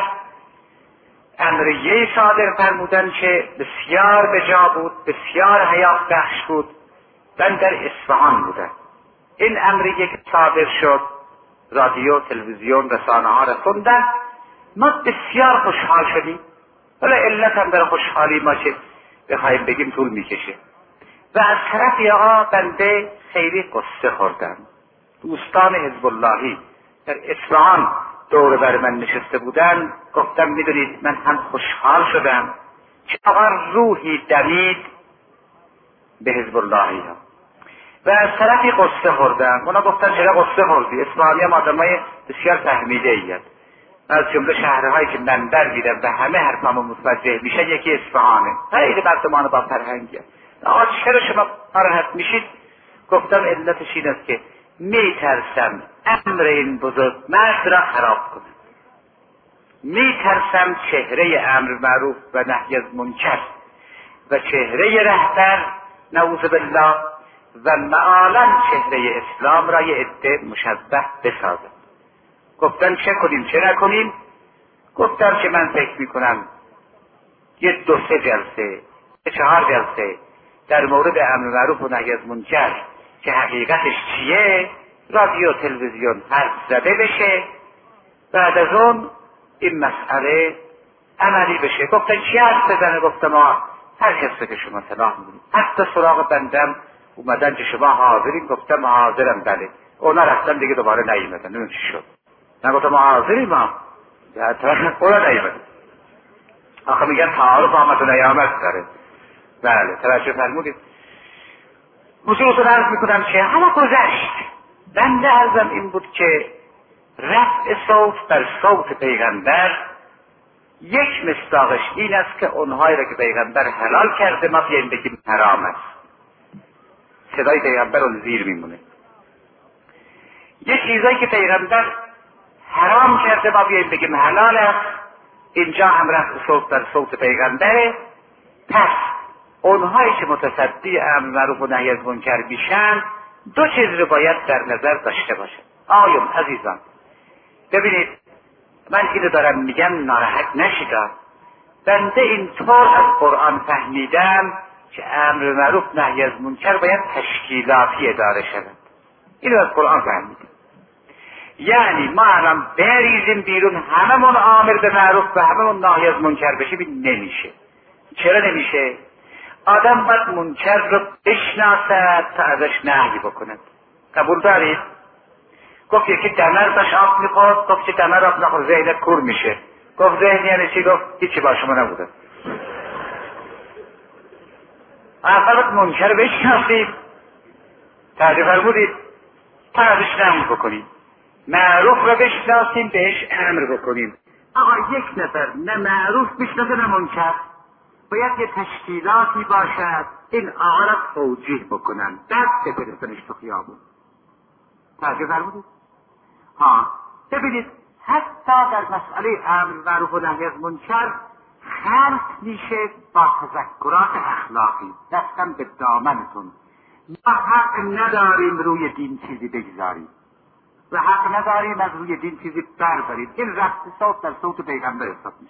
امریه صادر فرمودن که بسیار بجا بود، بسیار حیات بخش بود. من در اصفهان بودم. این امریه که صادر شد، رادیو، تلویزیون، رسانه ها را خوندن، ما بسیار خوشحال شدیم. ولی علت هم در خوشحالی ما چه بخوایم بگیم طول میکشه. و از طرفی بنده خیلی قصه خوردم. دوستان حزب اللهی در اصفهان دور بر من نشسته بودن، گفتم میدونید من هم خوشحال شدم که آقا روحی دمید به حزب اللهی ها. و از طرفی قصه خوردم. اونا گفتن چرا قصه خوردی؟ اصفهانی هم آدمای بسیار فهمیده اید. از جمله شهرهایی که من در دیدم و همه حرفامو متوجه میشن یکی اصفهانه. خیلی مردمان با فرهنگه. آقا چرا شما ناراحت میشید؟ گفتم علتش این است که میترسم امر این بزرگ مرد را خراب کنم. میترسم چهره امر معروف و نهی از منکر و چهره رهبر نعوذ بالله و معالاً چهره اسلام را یه عده مشبه بسازم. گفتن چه کنیم چه نکنیم؟ گفتم که من فکر میکنم یه 2-3 جلسه 4 جلسه در مورد امر معروف و نهی از منکر که حقیقتش چیه رادیو تلویزیون حرف زده بشه، بعد از اون این مسئله عملی بشه. گفتن چی حرف بزنه؟ گفتم هر کسی که شما صلاح می‌بینید. حتی سراغ بندم اومدن که شما حاضرین؟ گفتم حاضرم. بله. اونا رفتن دیگه دوباره نیومدن. نمیدونم چی شد. من گفتم حاضریم ما. اونا نیومدن. آخه میگن تعارف آمد و نیامد داره. بله توجه فرمودید. موضوعتون عرض میکنم که حالا گذشت. بنده عرضم این بود که رفع صوت بر صوت پیغمبر یک مصداقش این است که اونهایی را که پیغمبر حلال کرده ما بیاییم بگیم حرام است. صدای پیغمبر اون زیر میمونه. یک چیزایی که پیغمبر حرام کرده ما بیاییم بگیم حلال است، اینجا هم رفع صوت بر صوت پیغمبره. پس اونهایی که متصدی امر معروف و نهی از منکر میشن 2 چیز رو باید در نظر داشته باشن. آیون عزیزان ببینید، من اینو دارم میگم ناراحت نشید. بنده اینطور از قرآن فهمیدم که امر معروف نهی از منکر باید تشکیلاتی اداره شود. اینو از قرآن فهمیدم. یعنی ما الان بریزیم بیرون هممون آمر به معروف و هممون نهی از منکر بشیم، این نمیشه. چرا نمیشه؟ آدم باید منکر رو بشناسد تا ازش نهی بکند. قبول دارید؟ گفت یکی دمر داشت آب میخورد، گفت که دمر آب نخورد ذهنت کور میشه. گفت ذهن یعنی چی؟ گفت هیچی با شما نبوده. اول منکر بشناسید، تعریف فرمودید، تا ازش نهی بکنید. معروف رو بشناسیم بهش امر بکنیم. آقا یک نفر نه معروف بشناسه نه منکر، باید یه تشکیلاتی باشد این آقا را توجیه بکنن، دست بفرستنش تو خیابون. توجه فرمودید؟ ببینید حتی در مسئله امر معروف و نهی از منکر خلط میشه با تذکرات اخلاقی. دستم به دامنتون، ما حق نداریم روی دین چیزی بگذاریم و حق نداریم از روی دین چیزی برداریم. این رفت صوت در صوت پیغمبر حساب میشه.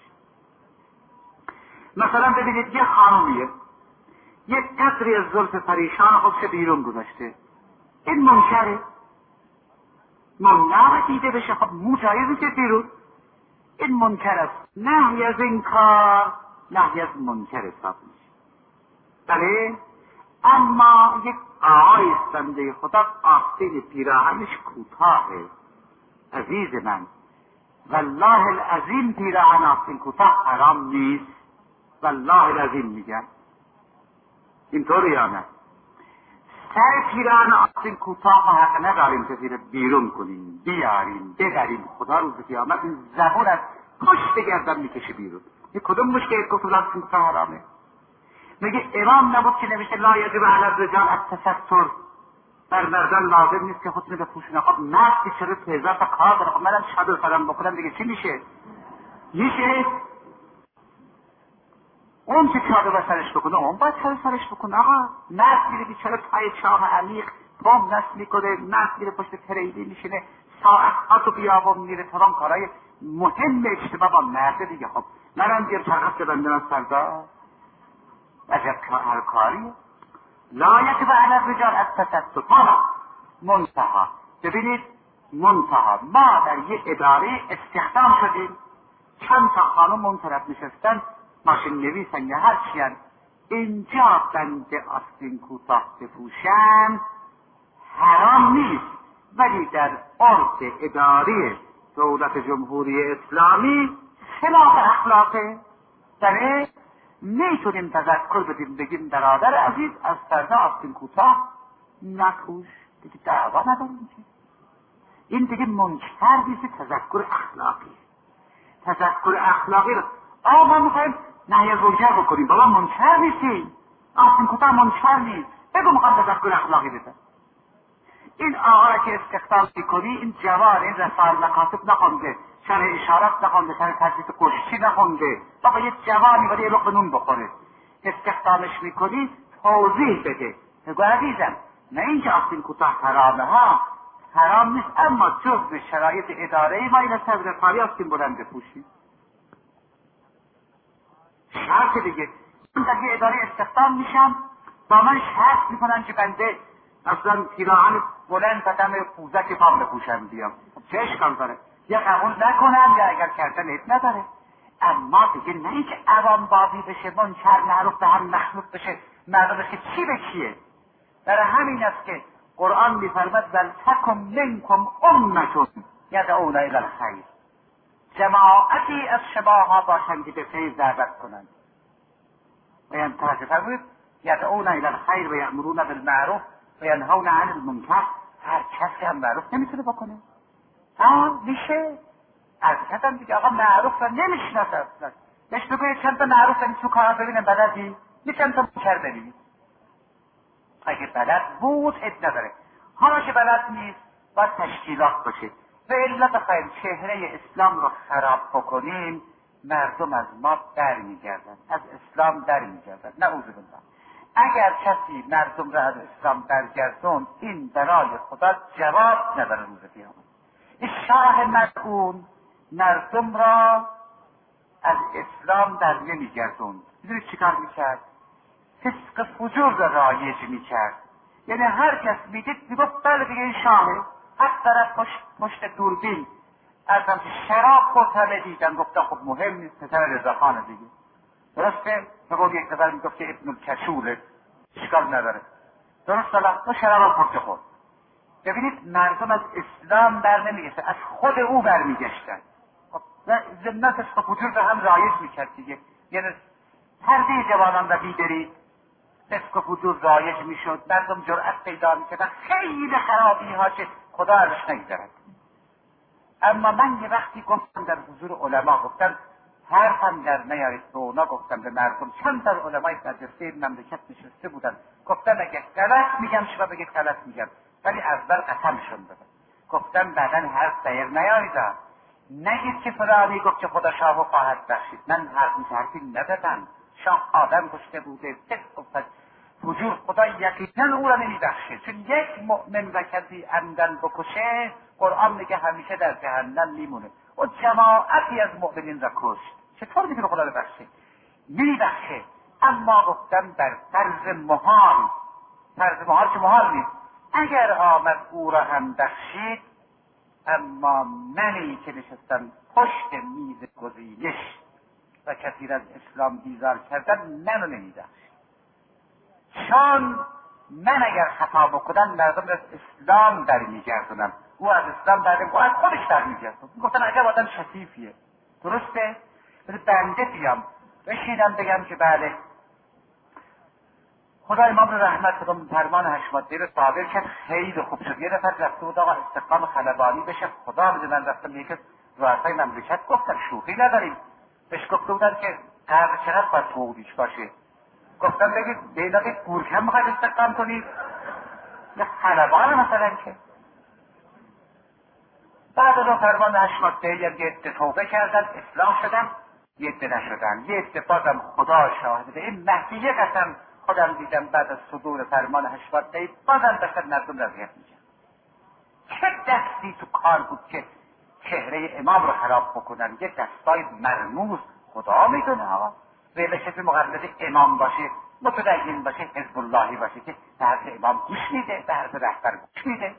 مثلا ببینید یه خانومیه یک قطری از زلف پریشان خودش بیرون گذاشته، این منکره، ممنوع دیده بشه. خب مجایزی که بیرون، این منکر است. نهی از این کار نهی از منکر حساب میشه. بله، اما یک آقای بنده خدا آستین پیراهنش کوتاهه. عزیز من، والله العظیم پیراهن آستین کوتاه حرام نیست. والله العظیم میگن اینطور یا نه؟ سر پیراهن آستین کوتاه ما حق نداریم که بیرون کنیم، بیاریم، ببریم. خدا روز قیامت این زبون از پشت گردن میکشه بیرون. این کدوم مشکل گفت آستین کوتاه حرامه؟ میگه امام نبود که نوشته لا یجب علی الرجال التستر، بر مردان لازم نیست که خودشون بپوشونن. خب مرد چرا 1000 تا کار داره؟ خب منم شادر سلام بکنم دیگه چی میشه؟ میشه اون که چادر به سرش بکنه اون باید سرش بکنه. آقا مرد میره بیچاره پای چاه عمیق پام نصب میکنه، مرد میره پشت تریلی میشینه ساعت تو بیابون میره، تمام کارهای مهم اجتماع با مرده دیگه. خب منم بیار چرخت بنده من سردار عجب هر کاری. لا یجب علی الرجال التستر. حالا منتها، ببینید منتها ما در یه اداره استخدام شدیم، چند تا خانم اون طرف نشستن ماشین نویسن یا هر چیان، اینجا بنده آستین کوتاه بپوشن حرام نیست، ولی در عرف اداری دولت جمهوری اسلامی خلاف اخلاقه. یعنی میتونیم تذکر بدیم بگیم برادر عزیز از فردا آستین کوتاه نپوش، دیگه دعوا نداریم. این دیگه منکر نیست، تذکر اخلاقی. تذکر اخلاقی رو ما میخوایم نهی از منکر بکنیم. بابا منکر نیستیم، آستین کوتاه منکر نیست. بگو میخوام تذکر اخلاقی بدم. این آقا را که استخدام میکنی، این جوان، این رسال مکاتب نخونده، شرح اشارات نخونده، شرح تجوید کشتی نخونده، بابا یه جوانی باید یه لقمه نون بخوره، استخدامش میکنی توضیح بده. بگو عزیزم نه اینکه آستین کوتاه حرامه ها، حرام نیست، اما جزء شرایط اداره ما این صدر رسالی آستین بلند بپوشی. شرط دیگه. من در یه اداره استخدام میشم، با من شرط میکنن که بنده اصلا پیراهن بلند بدم پوزک پام بپوشم بیام. چه اشکال داره؟ یا قبول نکنم یا اگر کردن عیب نداره. اما دیگه نه اینکه عوام بازی بشه، منکر معروف به هم مخلوط بشه، مردم بشه چی به چیه. برای همین است که قرآن میفرماد ولتکن منکم امة یدعون الی الخیر، جماعتی از شماها باشند که به خیر دعوت کنند. و توجه فرمودید یدعون الی الخیر و یأمرون بالمعروف و ینهون عن المنکر. هر کسی هم معروف نمیتونه بکنه. میشه از کردم دیگه. آقا معروف را نمیشناسه اصلا. بهش بگوید چند تا معروف این تو کار ببینم بلدی، یه چند تا منکر ببینید. اگه بلد بود اد نداره. حالا که بلد نیست باید تشکیلات باشه. و الا بخواهیم چهره اسلام رو خراب بکنیم، مردم از ما در میگردن، از اسلام در میگردن. نعوذ بالله. اگر کسی مردم را از اسلام برگردون، این برای خدا جواب نداره روز قیامت. این شاه ملعون مردم را از اسلام در نمیگردون. میدونید چیکار میکرد؟ فسق فجور را رایج میکرد. یعنی هر کس میدید میگفت بله دیگه این شاهه. هر طرف پشت دوربین ازم شراب خورد دیدن، گفته خب مهم نیست، پسر رضاخانه دیگه. درسته؟ بگو یک نفر میگفت که ابن کشوره، اشکال نداره. درست دارم، تو شراب خورد خورد. ببینید مردم از اسلام بر نمیگشتن، از خود او بر میگشتن. ضمن فسق فجور را هم رایج میکرد دیگه. یعنی پرده جوانان را بیدارید، فسق فجور رایج میشد، مردم جرأت پیدا میکردن، خیلی خرابی ها که خدا ازش نگذرد. اما من یه وقتی گفتم در حضور علما، گفتم حرفم در نیارید. به اونا گفتم، به مردم، چند تا علمای برجسته مملکت نشسته بودن، گفتم اگه غلط میگم شما بگید غلط میگم، ولی اول قسمشون دادم. گفتم بعدن حرف دیر نیارید، نگید که فلانی گفت که خدا شاهو خواهد بخشید. من حرفی ندادم. شاه آدم کشته بوده، گفت حضور خدا یقینا او را نمیبخشه، چون یک مؤمن و کسی عمدن بکشه قرآن میگه همیشه در جهنم میمونه. و جماعتی از مؤمنین را کشت، چطور میتونه خدا ببخشه؟ نمیبخشه. اما گفتم در فرض محال که محال نیست، اگر آمد او را هم بخشید، اما منی که نشستم پشت میز گزینش و کثیر از اسلام بیزار کردن منو نمیبخشه. چون من اگر خطا بکنم مردم از اسلام در میگردونم، او از اسلام در از خودش در میگردونم. گفتن عجب آدم شفیفیه. درسته؟ بنده بیام بشینم بگم که بله خدا امام رو رحمت کنم فرمان هشمادی رو صادر کرد، خیلی خوب شد. یه نفر رفته بود آقا استقام خلبانی بشه، خدا میده من رفتم یکی رؤسای مملکت گفتم شوخی نداریم، بهش گفته بودن که قرض چقدر باید توقیش باشه. گفتم بگید بیداقی گورکم میخواید استقام کنید یا خلبان مثلا. که بعد از اون فرمان هشمادی یه عده توبه کردن، اصلاح شدن، یه عده نشدن، یه عده بازم خدا شاهده. این مهدیه قسم خودم دیدم بعد از صدور فرمان هشمادی بازم داشتن مردم رضایت میشن. چه دستی تو کار بود که چهره امام رو خراب بکنن؟ یه دستای مرموز خدا میدونه. آقا ویلش به مقلد امام باشه، متدین باشه، حزب اللهی باشه که به حرف امام گوش میده، به حرف رهبر گوش میده.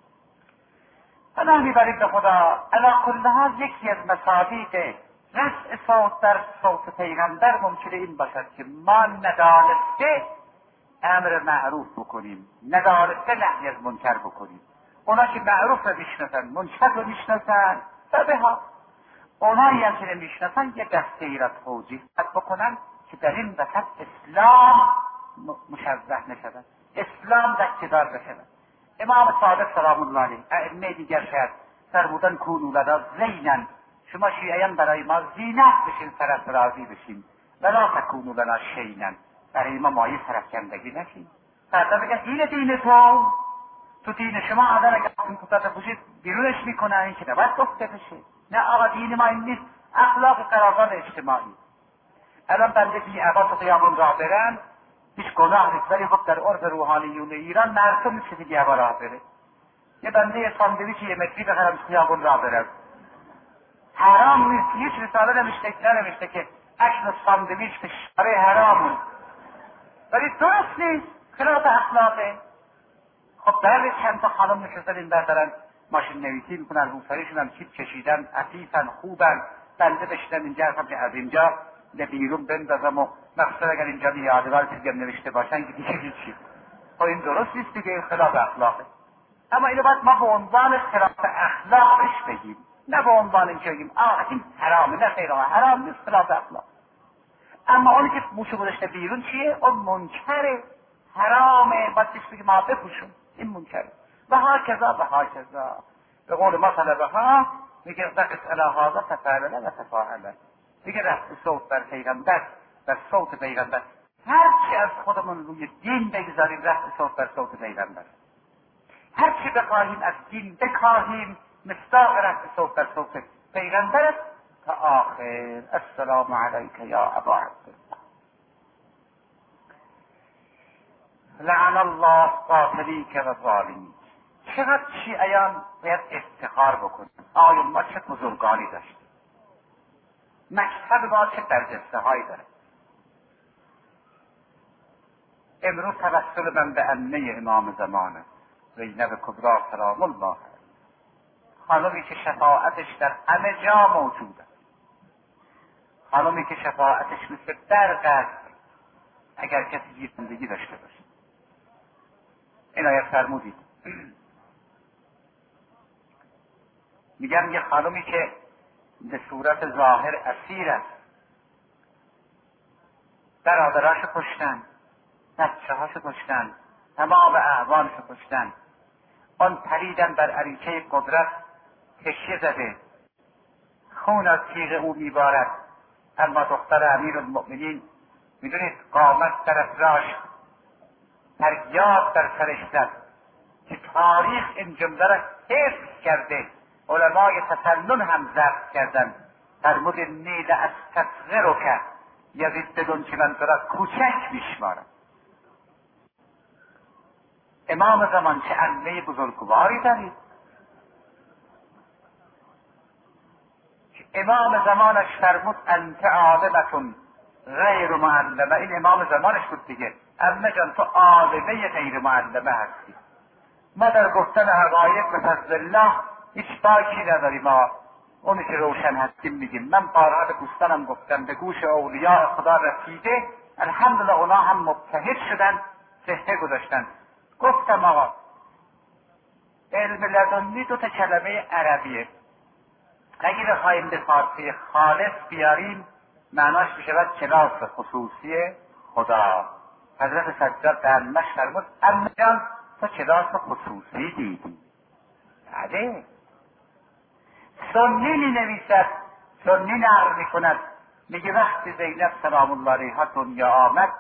الان میبرید به خدا. علی کل حال یکی از مصادیق رفع صوت در صوت پیغمبر ممکنه این باشد که ما ندانسته امر معروف بکنیم، ندانسته نهی از منکر بکنیم. اونا که معروف رو میشناسن، منکر رو میشناسن، به ها اونایی هم که نمیشناسن یه دسته ای را توجیه بکنن که در این وسط اسلام مشوه نشود، اسلام دستدار بشود. امام صادق سلام الله علیه، ائمه دیگر شاید فرمودن کونوا لنا زینا، شما شیعیان برای ما زینت بشین، سرافرازی بشین، ولا تکونوا لنا شینا، برای ما مایه سرافکندگی نشین. فردا بگه دین تو دین شما آدم اگر این کتات باشید بیرونش میکنه، این که نباید گفته بشه. نه آقا دین ما این نیست، اخلاق قرارداد اجتماعی. الان بنده که عباس و خیابون راه برن هیچ گناه نیست، ولی خب در عرف روحانیون ایران مردم نیست که دیگه عبا راه بره. یه بنده ساندویچ یه متری بخرم خیابون راه برم، حرام نیست. هیچ رساله نمیشته که اکل ساندویچ به شرع حرامون، ولی درست نیست، خلاف اخلاقه. خب بله چند تا خانم نشستن این دارن ماشین نویسی میکنن، روسریشون هم چیپ کشیدن، عفیفن، خوبن. بنده بشیدم اینجا هستم که از اینجا به بیرون بندازم و مقصد اگر اینجا یادگار چیزی هم نوشته باشن که دیگه هیچی. خب این درست نیست دیگه، این خلاف اخلاقه. اما اینو باید ما به عنوان خلاف اخلاقش بگیم، نه به عنوان اینکه بگیم این حرامه، نه خیلی حرام نیست، خلاف اخلاق. اما اونی که موشو گذاشته بیرون چیه؟ اون منکره، حرامه، باید بگیم ما بپوشون، این منکره. و ها کذا به قول ما طلبه ها میگه رقص علی هذا تفعله و تفاعله. دیگه رفت صوت بر پیغمبر، بر صوت پیغمبر، هرچی از خودمون روی دین بگذاریم رفت صوت بر صوت پیغمبر، هرچی بخواهیم از دین بکاهیم مصداق رفت صوت بر صوت پیغمبر تا آخر. السلام علیک یا ابا عبدالله، لعن الله قاتلیک و ظالمیک. چقدر شیعیان باید افتخار بکنن، آیا ما چه بزرگانی داشتیم، مکتب ما چه درجسته هایی داره. امروز توسل من به عمه امام زمانه زینب کبری سلام الله، خانمی که شفاعتش در همه جا موجوده، خانمی که شفاعتش مثل برق است اگر کسی زندگی داشته باشه. این آیت فرمودید. میگم یه خانمی که به صورت ظاهر اسیر است، برادراشو کشتن، بچه‌هاشو کشتن، تمام اعوانشو کشتن، آن پریدن بر اریکه قدرت، تشیه زده، خون از تیغ او میبارد، اما دختر امیرالمؤمنین میدونید قامت در افراش، فریاد در سرش زد که تاریخ این جمله را حفظ کرده، علمای تسنن هم ضبط کردند. فرمود نیل استصغرک، یزید بدون که من تو را کوچک میشمارم. امام زمان چه عمه بزرگواری دارید. امام زمانش فرمود انت عالمتون غیر معلمه. این امام زمانش بود دیگه. عمه جان تو عالمه غیر معلمه هستی. ما در گفتن حقایق به فضل الله هیچ باکی نداریم. ما اونی که روشن هستیم میگیم. من بارها به دوستانم گفتم به گوش اولیاء خدا رسیده، الحمدلله اونا هم مبتهج شدن، سهه گذاشتن. گفتم آقا علم لدنی دو تا کلمه عربیه، اگه بخوایم به فارسی خالص بیاریم معناش میشود کلاس خصوصی خدا. حضرت سجاد در مش فرمود عمه جان تو کلاس خصوصی دیدی. بله. سنی می نویسد، سنی نقل می کند، میگه وقتی زینب سلام الله علیها دنیا آمد،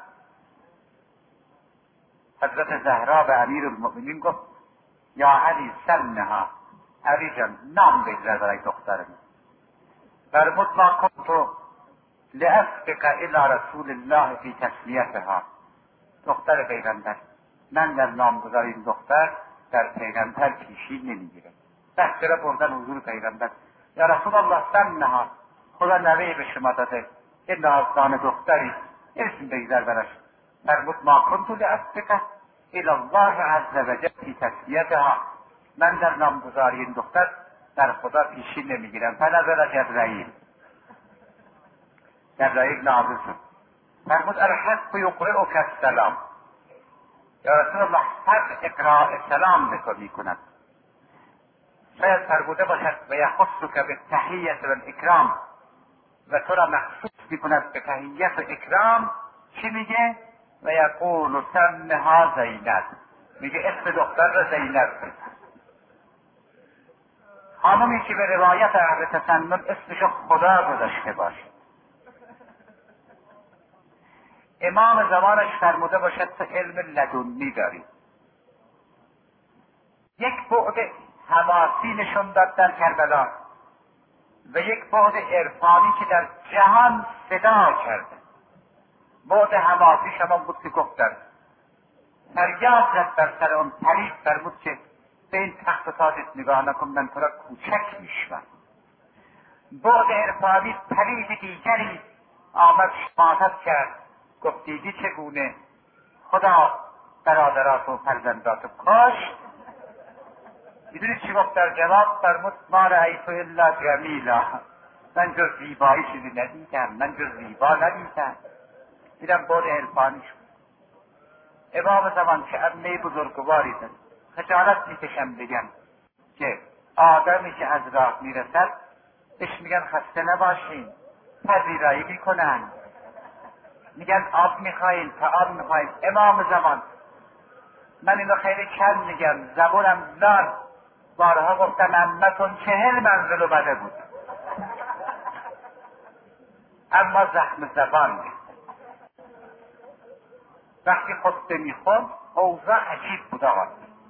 حضرت زهرا به امیرالمؤمنین گفت یا علی سمنها، علی جان نام بگذار برای دخترم. فرمود ما کنت لأسبق الى رسول الله فی تسمیتها. دختر پیغمبر، من در نامگذاری این دختر در پیغمبر پیشی نمیگیرم. بچه را بردن حضور پیغمبر، یا رسول الله سمنها، خدا نوه به شما داده، این نازدان دختری، اسم بگذار برش. فرمود ما کنت لأسبق الى الله عز وجل فی تسمیتها، من در نامگذاری این دختر در خدا پیشی نمیگیرم. فنظر جبرائیل، جبرائیل نازل شد، فرمود الحق یقرئک السلام، یا رسول الله حق اقراء سلام بکن میکند. شاید فرموده باشد و یخصک بالتحیة والاکرام، و تو را مخصوص میکند به تحیت و اکرام. چی میگه؟ و یقول سمها زینب، میگه اسم دختر را زینب. خانمی که به روایت اهل تسنن اسمش خدا گذاشته باشه. امام زمانش فرموده باشد تو علم لدنی داری. یک بعد حواسی نشون داد در کربلا و یک بعد عرفانی که در جهان صدا کرده. بعد حواسی شما بود که گفتن فریاد زد بر سر اون پرید، فرمود که به این تخت و تاجت نگاه نکن، من تو را کوچک میشمم. بعد عرفانی پرید دیگری آمد شماتت کرد، گفت دیدی چگونه خدا برادرات و فرزندات کاشت. میدونی چی گفت در جواب؟ فرمود ما رأیت الا جمیلا، من جز زیبایی چیزی ندیدم، من جز زیبا ندیدم. دیدم بعد عرفانی شد. امام زمان که عمه بزرگواری دارد، خجالت میکشم بگم که آدمی که از راه میرسد بهش میگن خسته نباشین، پذیرایی میکنن، میگن آب میخواین، تعام میخواین. امام زمان، من اینو خیلی کم میگم، زبونم لال، بارها گفتم عمتون 40 منزل بده بود، اما زخم زبان نیست. وقتی خطبه میخوند اوضاع عجیب بود آقا.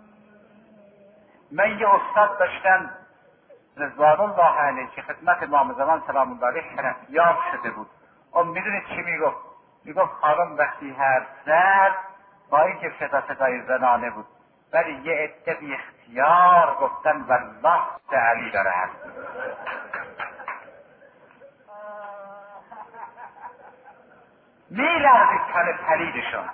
من یه استاد داشتم رضوان الله علیه که خدمت امام زمان سلام الله علیه شرفیاب شده بود. اون میدونید چی میگفت؟ میگفت خانم وقتی حرف زد با اینکه صدای زنانه بود ولی یه عده بی اختیار گفتن والله علی داره حرف. میلرزید تن پلیدشون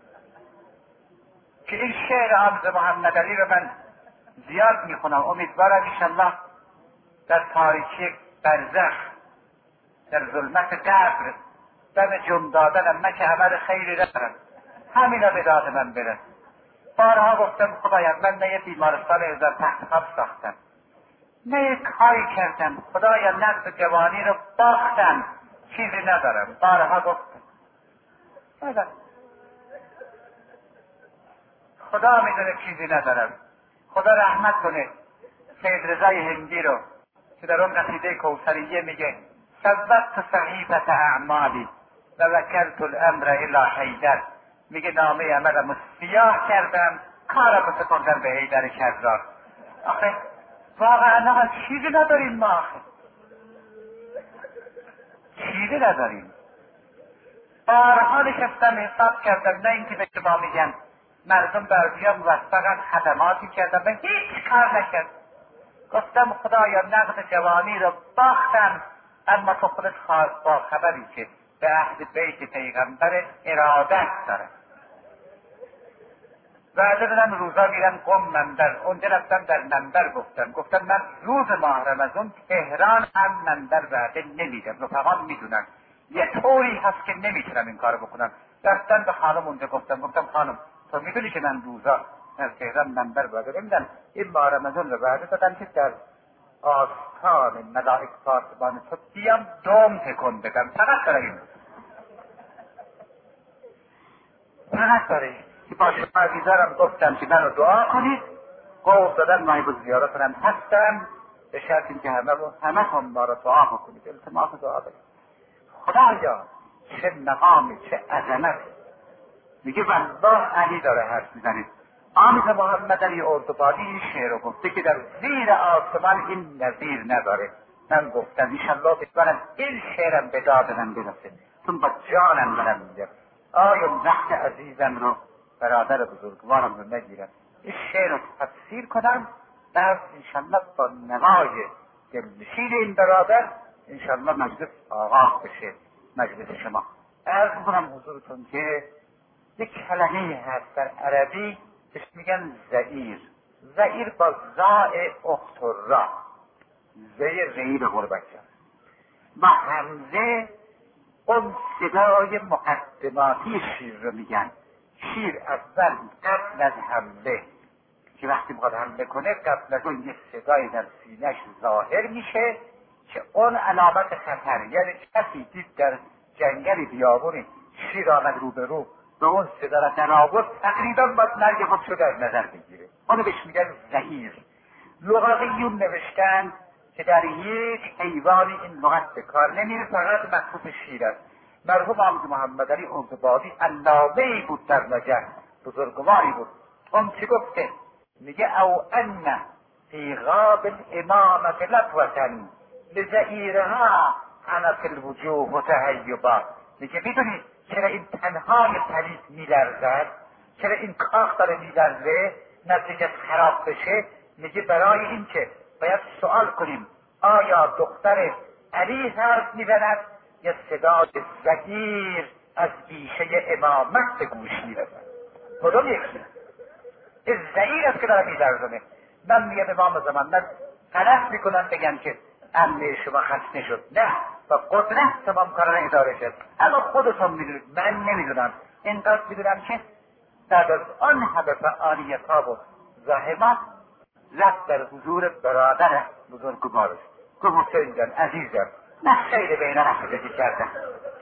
که این شعر عامز محمد علی رو من زیاد میخونم. امیدوارم انشالله در تاریکی برزخ، در ظلمت قبر، دم جم دادنم، من که عمل خیری ندارم، همینا به داد من برس. بارها گفتم خدایا من نه یه بیمارستان ازار تحت خواب ساختم، نه یه کاری کردم، خدایا نفس جوانی رو باختم، چیزی ندارم. بارها گفتم خدا میدونه چیزی ندارم. خدا رحمت کنه سید رضای هندی رو که در اون قصیده کوثریه میگه صدقت صحیفت اعمالی و وکلت الامر الی حیدر. میگه نامه عملمو سیاه کردم، کارمو سپردم به حیدر کرار. آخه واقعا چیزی نداریم ما، آخه چیزی نداریم. بارها نشستم حساب کردم، نه اینکه به شما میگن مردم بردیا موفقا خدماتی کردم و هیچ کار نکرد. گفتم خدایا نقد جوانی رو باختم، اما تو خودت با خبری که به عهد بیت پیغمبر ارادت داره. وعده دادم روزا میرم قم منبر، اونجا رفتم در منبر گفتم من روز ماه رمضان تهران هم منبر وعده نمیدم، رفقان میدونن یه طوری هست که نمیتونم این کارو بکنم. رفتم به خانم اونجا گفتم خانم تو میدونی که من روزا از تهران منبر وعده نمیدم، این ماه رمضان رو وعده دادم که در آستان ملائک پاسبان تو بیام دوم تکن بدم، فقط برای این، فقط برای که با شما عزیزانم گفتم که منو دعا کنید، قول دادن مایب زیارتونم هستم، به شرط اینکه همه هم ما رو دعا بکنید، التماس دعا بکنید. خدایا چه مقامی، چه عظمت. میگه والله علی داره حرف میزنید. آمد محمد علی اردوبادی این شعر رو گفته که در زیر آسمان این نظیر نداره. من گفتم انشالله بتوانم این شعرم به داد من برسه، چون با جانم برم میگم آیا وقت عزیزم رو، برادر بزرگوارم رو نگیرم، این شعر رو تفسیر کنم، بعد انشالله با نوای دلنشین این برادر انشالله مجلس آغاز بشه، مجلس شما. عرض کنم حضورتون که یک کلمه هست در عربی بهش میگن زعیر. زعیر با زاء اخت را، زیر ری به قربت و همزه اون صدای مقدماتی شیر رو میگن. شیر اول قبل از حمله که وقتی میخواد حمله کنه قبل از اون یک صدای در سینه‌اش ظاهر میشه که اون علامت خطر، یعنی کسی دید در جنگل بیابونی شیر آمد رو به رو به اون صدا را در آورد، تقریبا باید مرگ خودشو در نظر بگیره. اونو بهش میگن زهیر. لغویون نوشتن که در یک حیوانی این لغت به کار نمیره، فقط مخصوص شیر است. مرحوم آمد محمد علی اردوبادی علامه‌ای بود در نجف، بزرگواری بود. اون چی گفته؟ میگه او ان فی غاب الامامت لطوة لزئیرها عنف الوجوه متهیبا. میگه میدونی چرا این تنهای پلید میلرزد، چرا این کاخ داره میلرزه نتیجه خراب بشه؟ میگه برای این که باید سوال کنیم آیا دختر علی حرف میزند یا صدای زگیر از بیشه امامت به گوش میرسد؟ کدوم یکی؟ این زگیر است که داره میلرزنه. من میگم امام زمان من غلط میکنم بگم که عمه شما خسته شد، نه، با قدرت تمام کاران اداره شد. اما خودتون میدونید، من نمیدونم. اینقدر میدونم که بعد از آن همه فعالیت‌ها و زحمات رفت در حضور برادر بزرگوارش، گفت حسین جان عزیزم من خیلی به اینا نفذی کردم،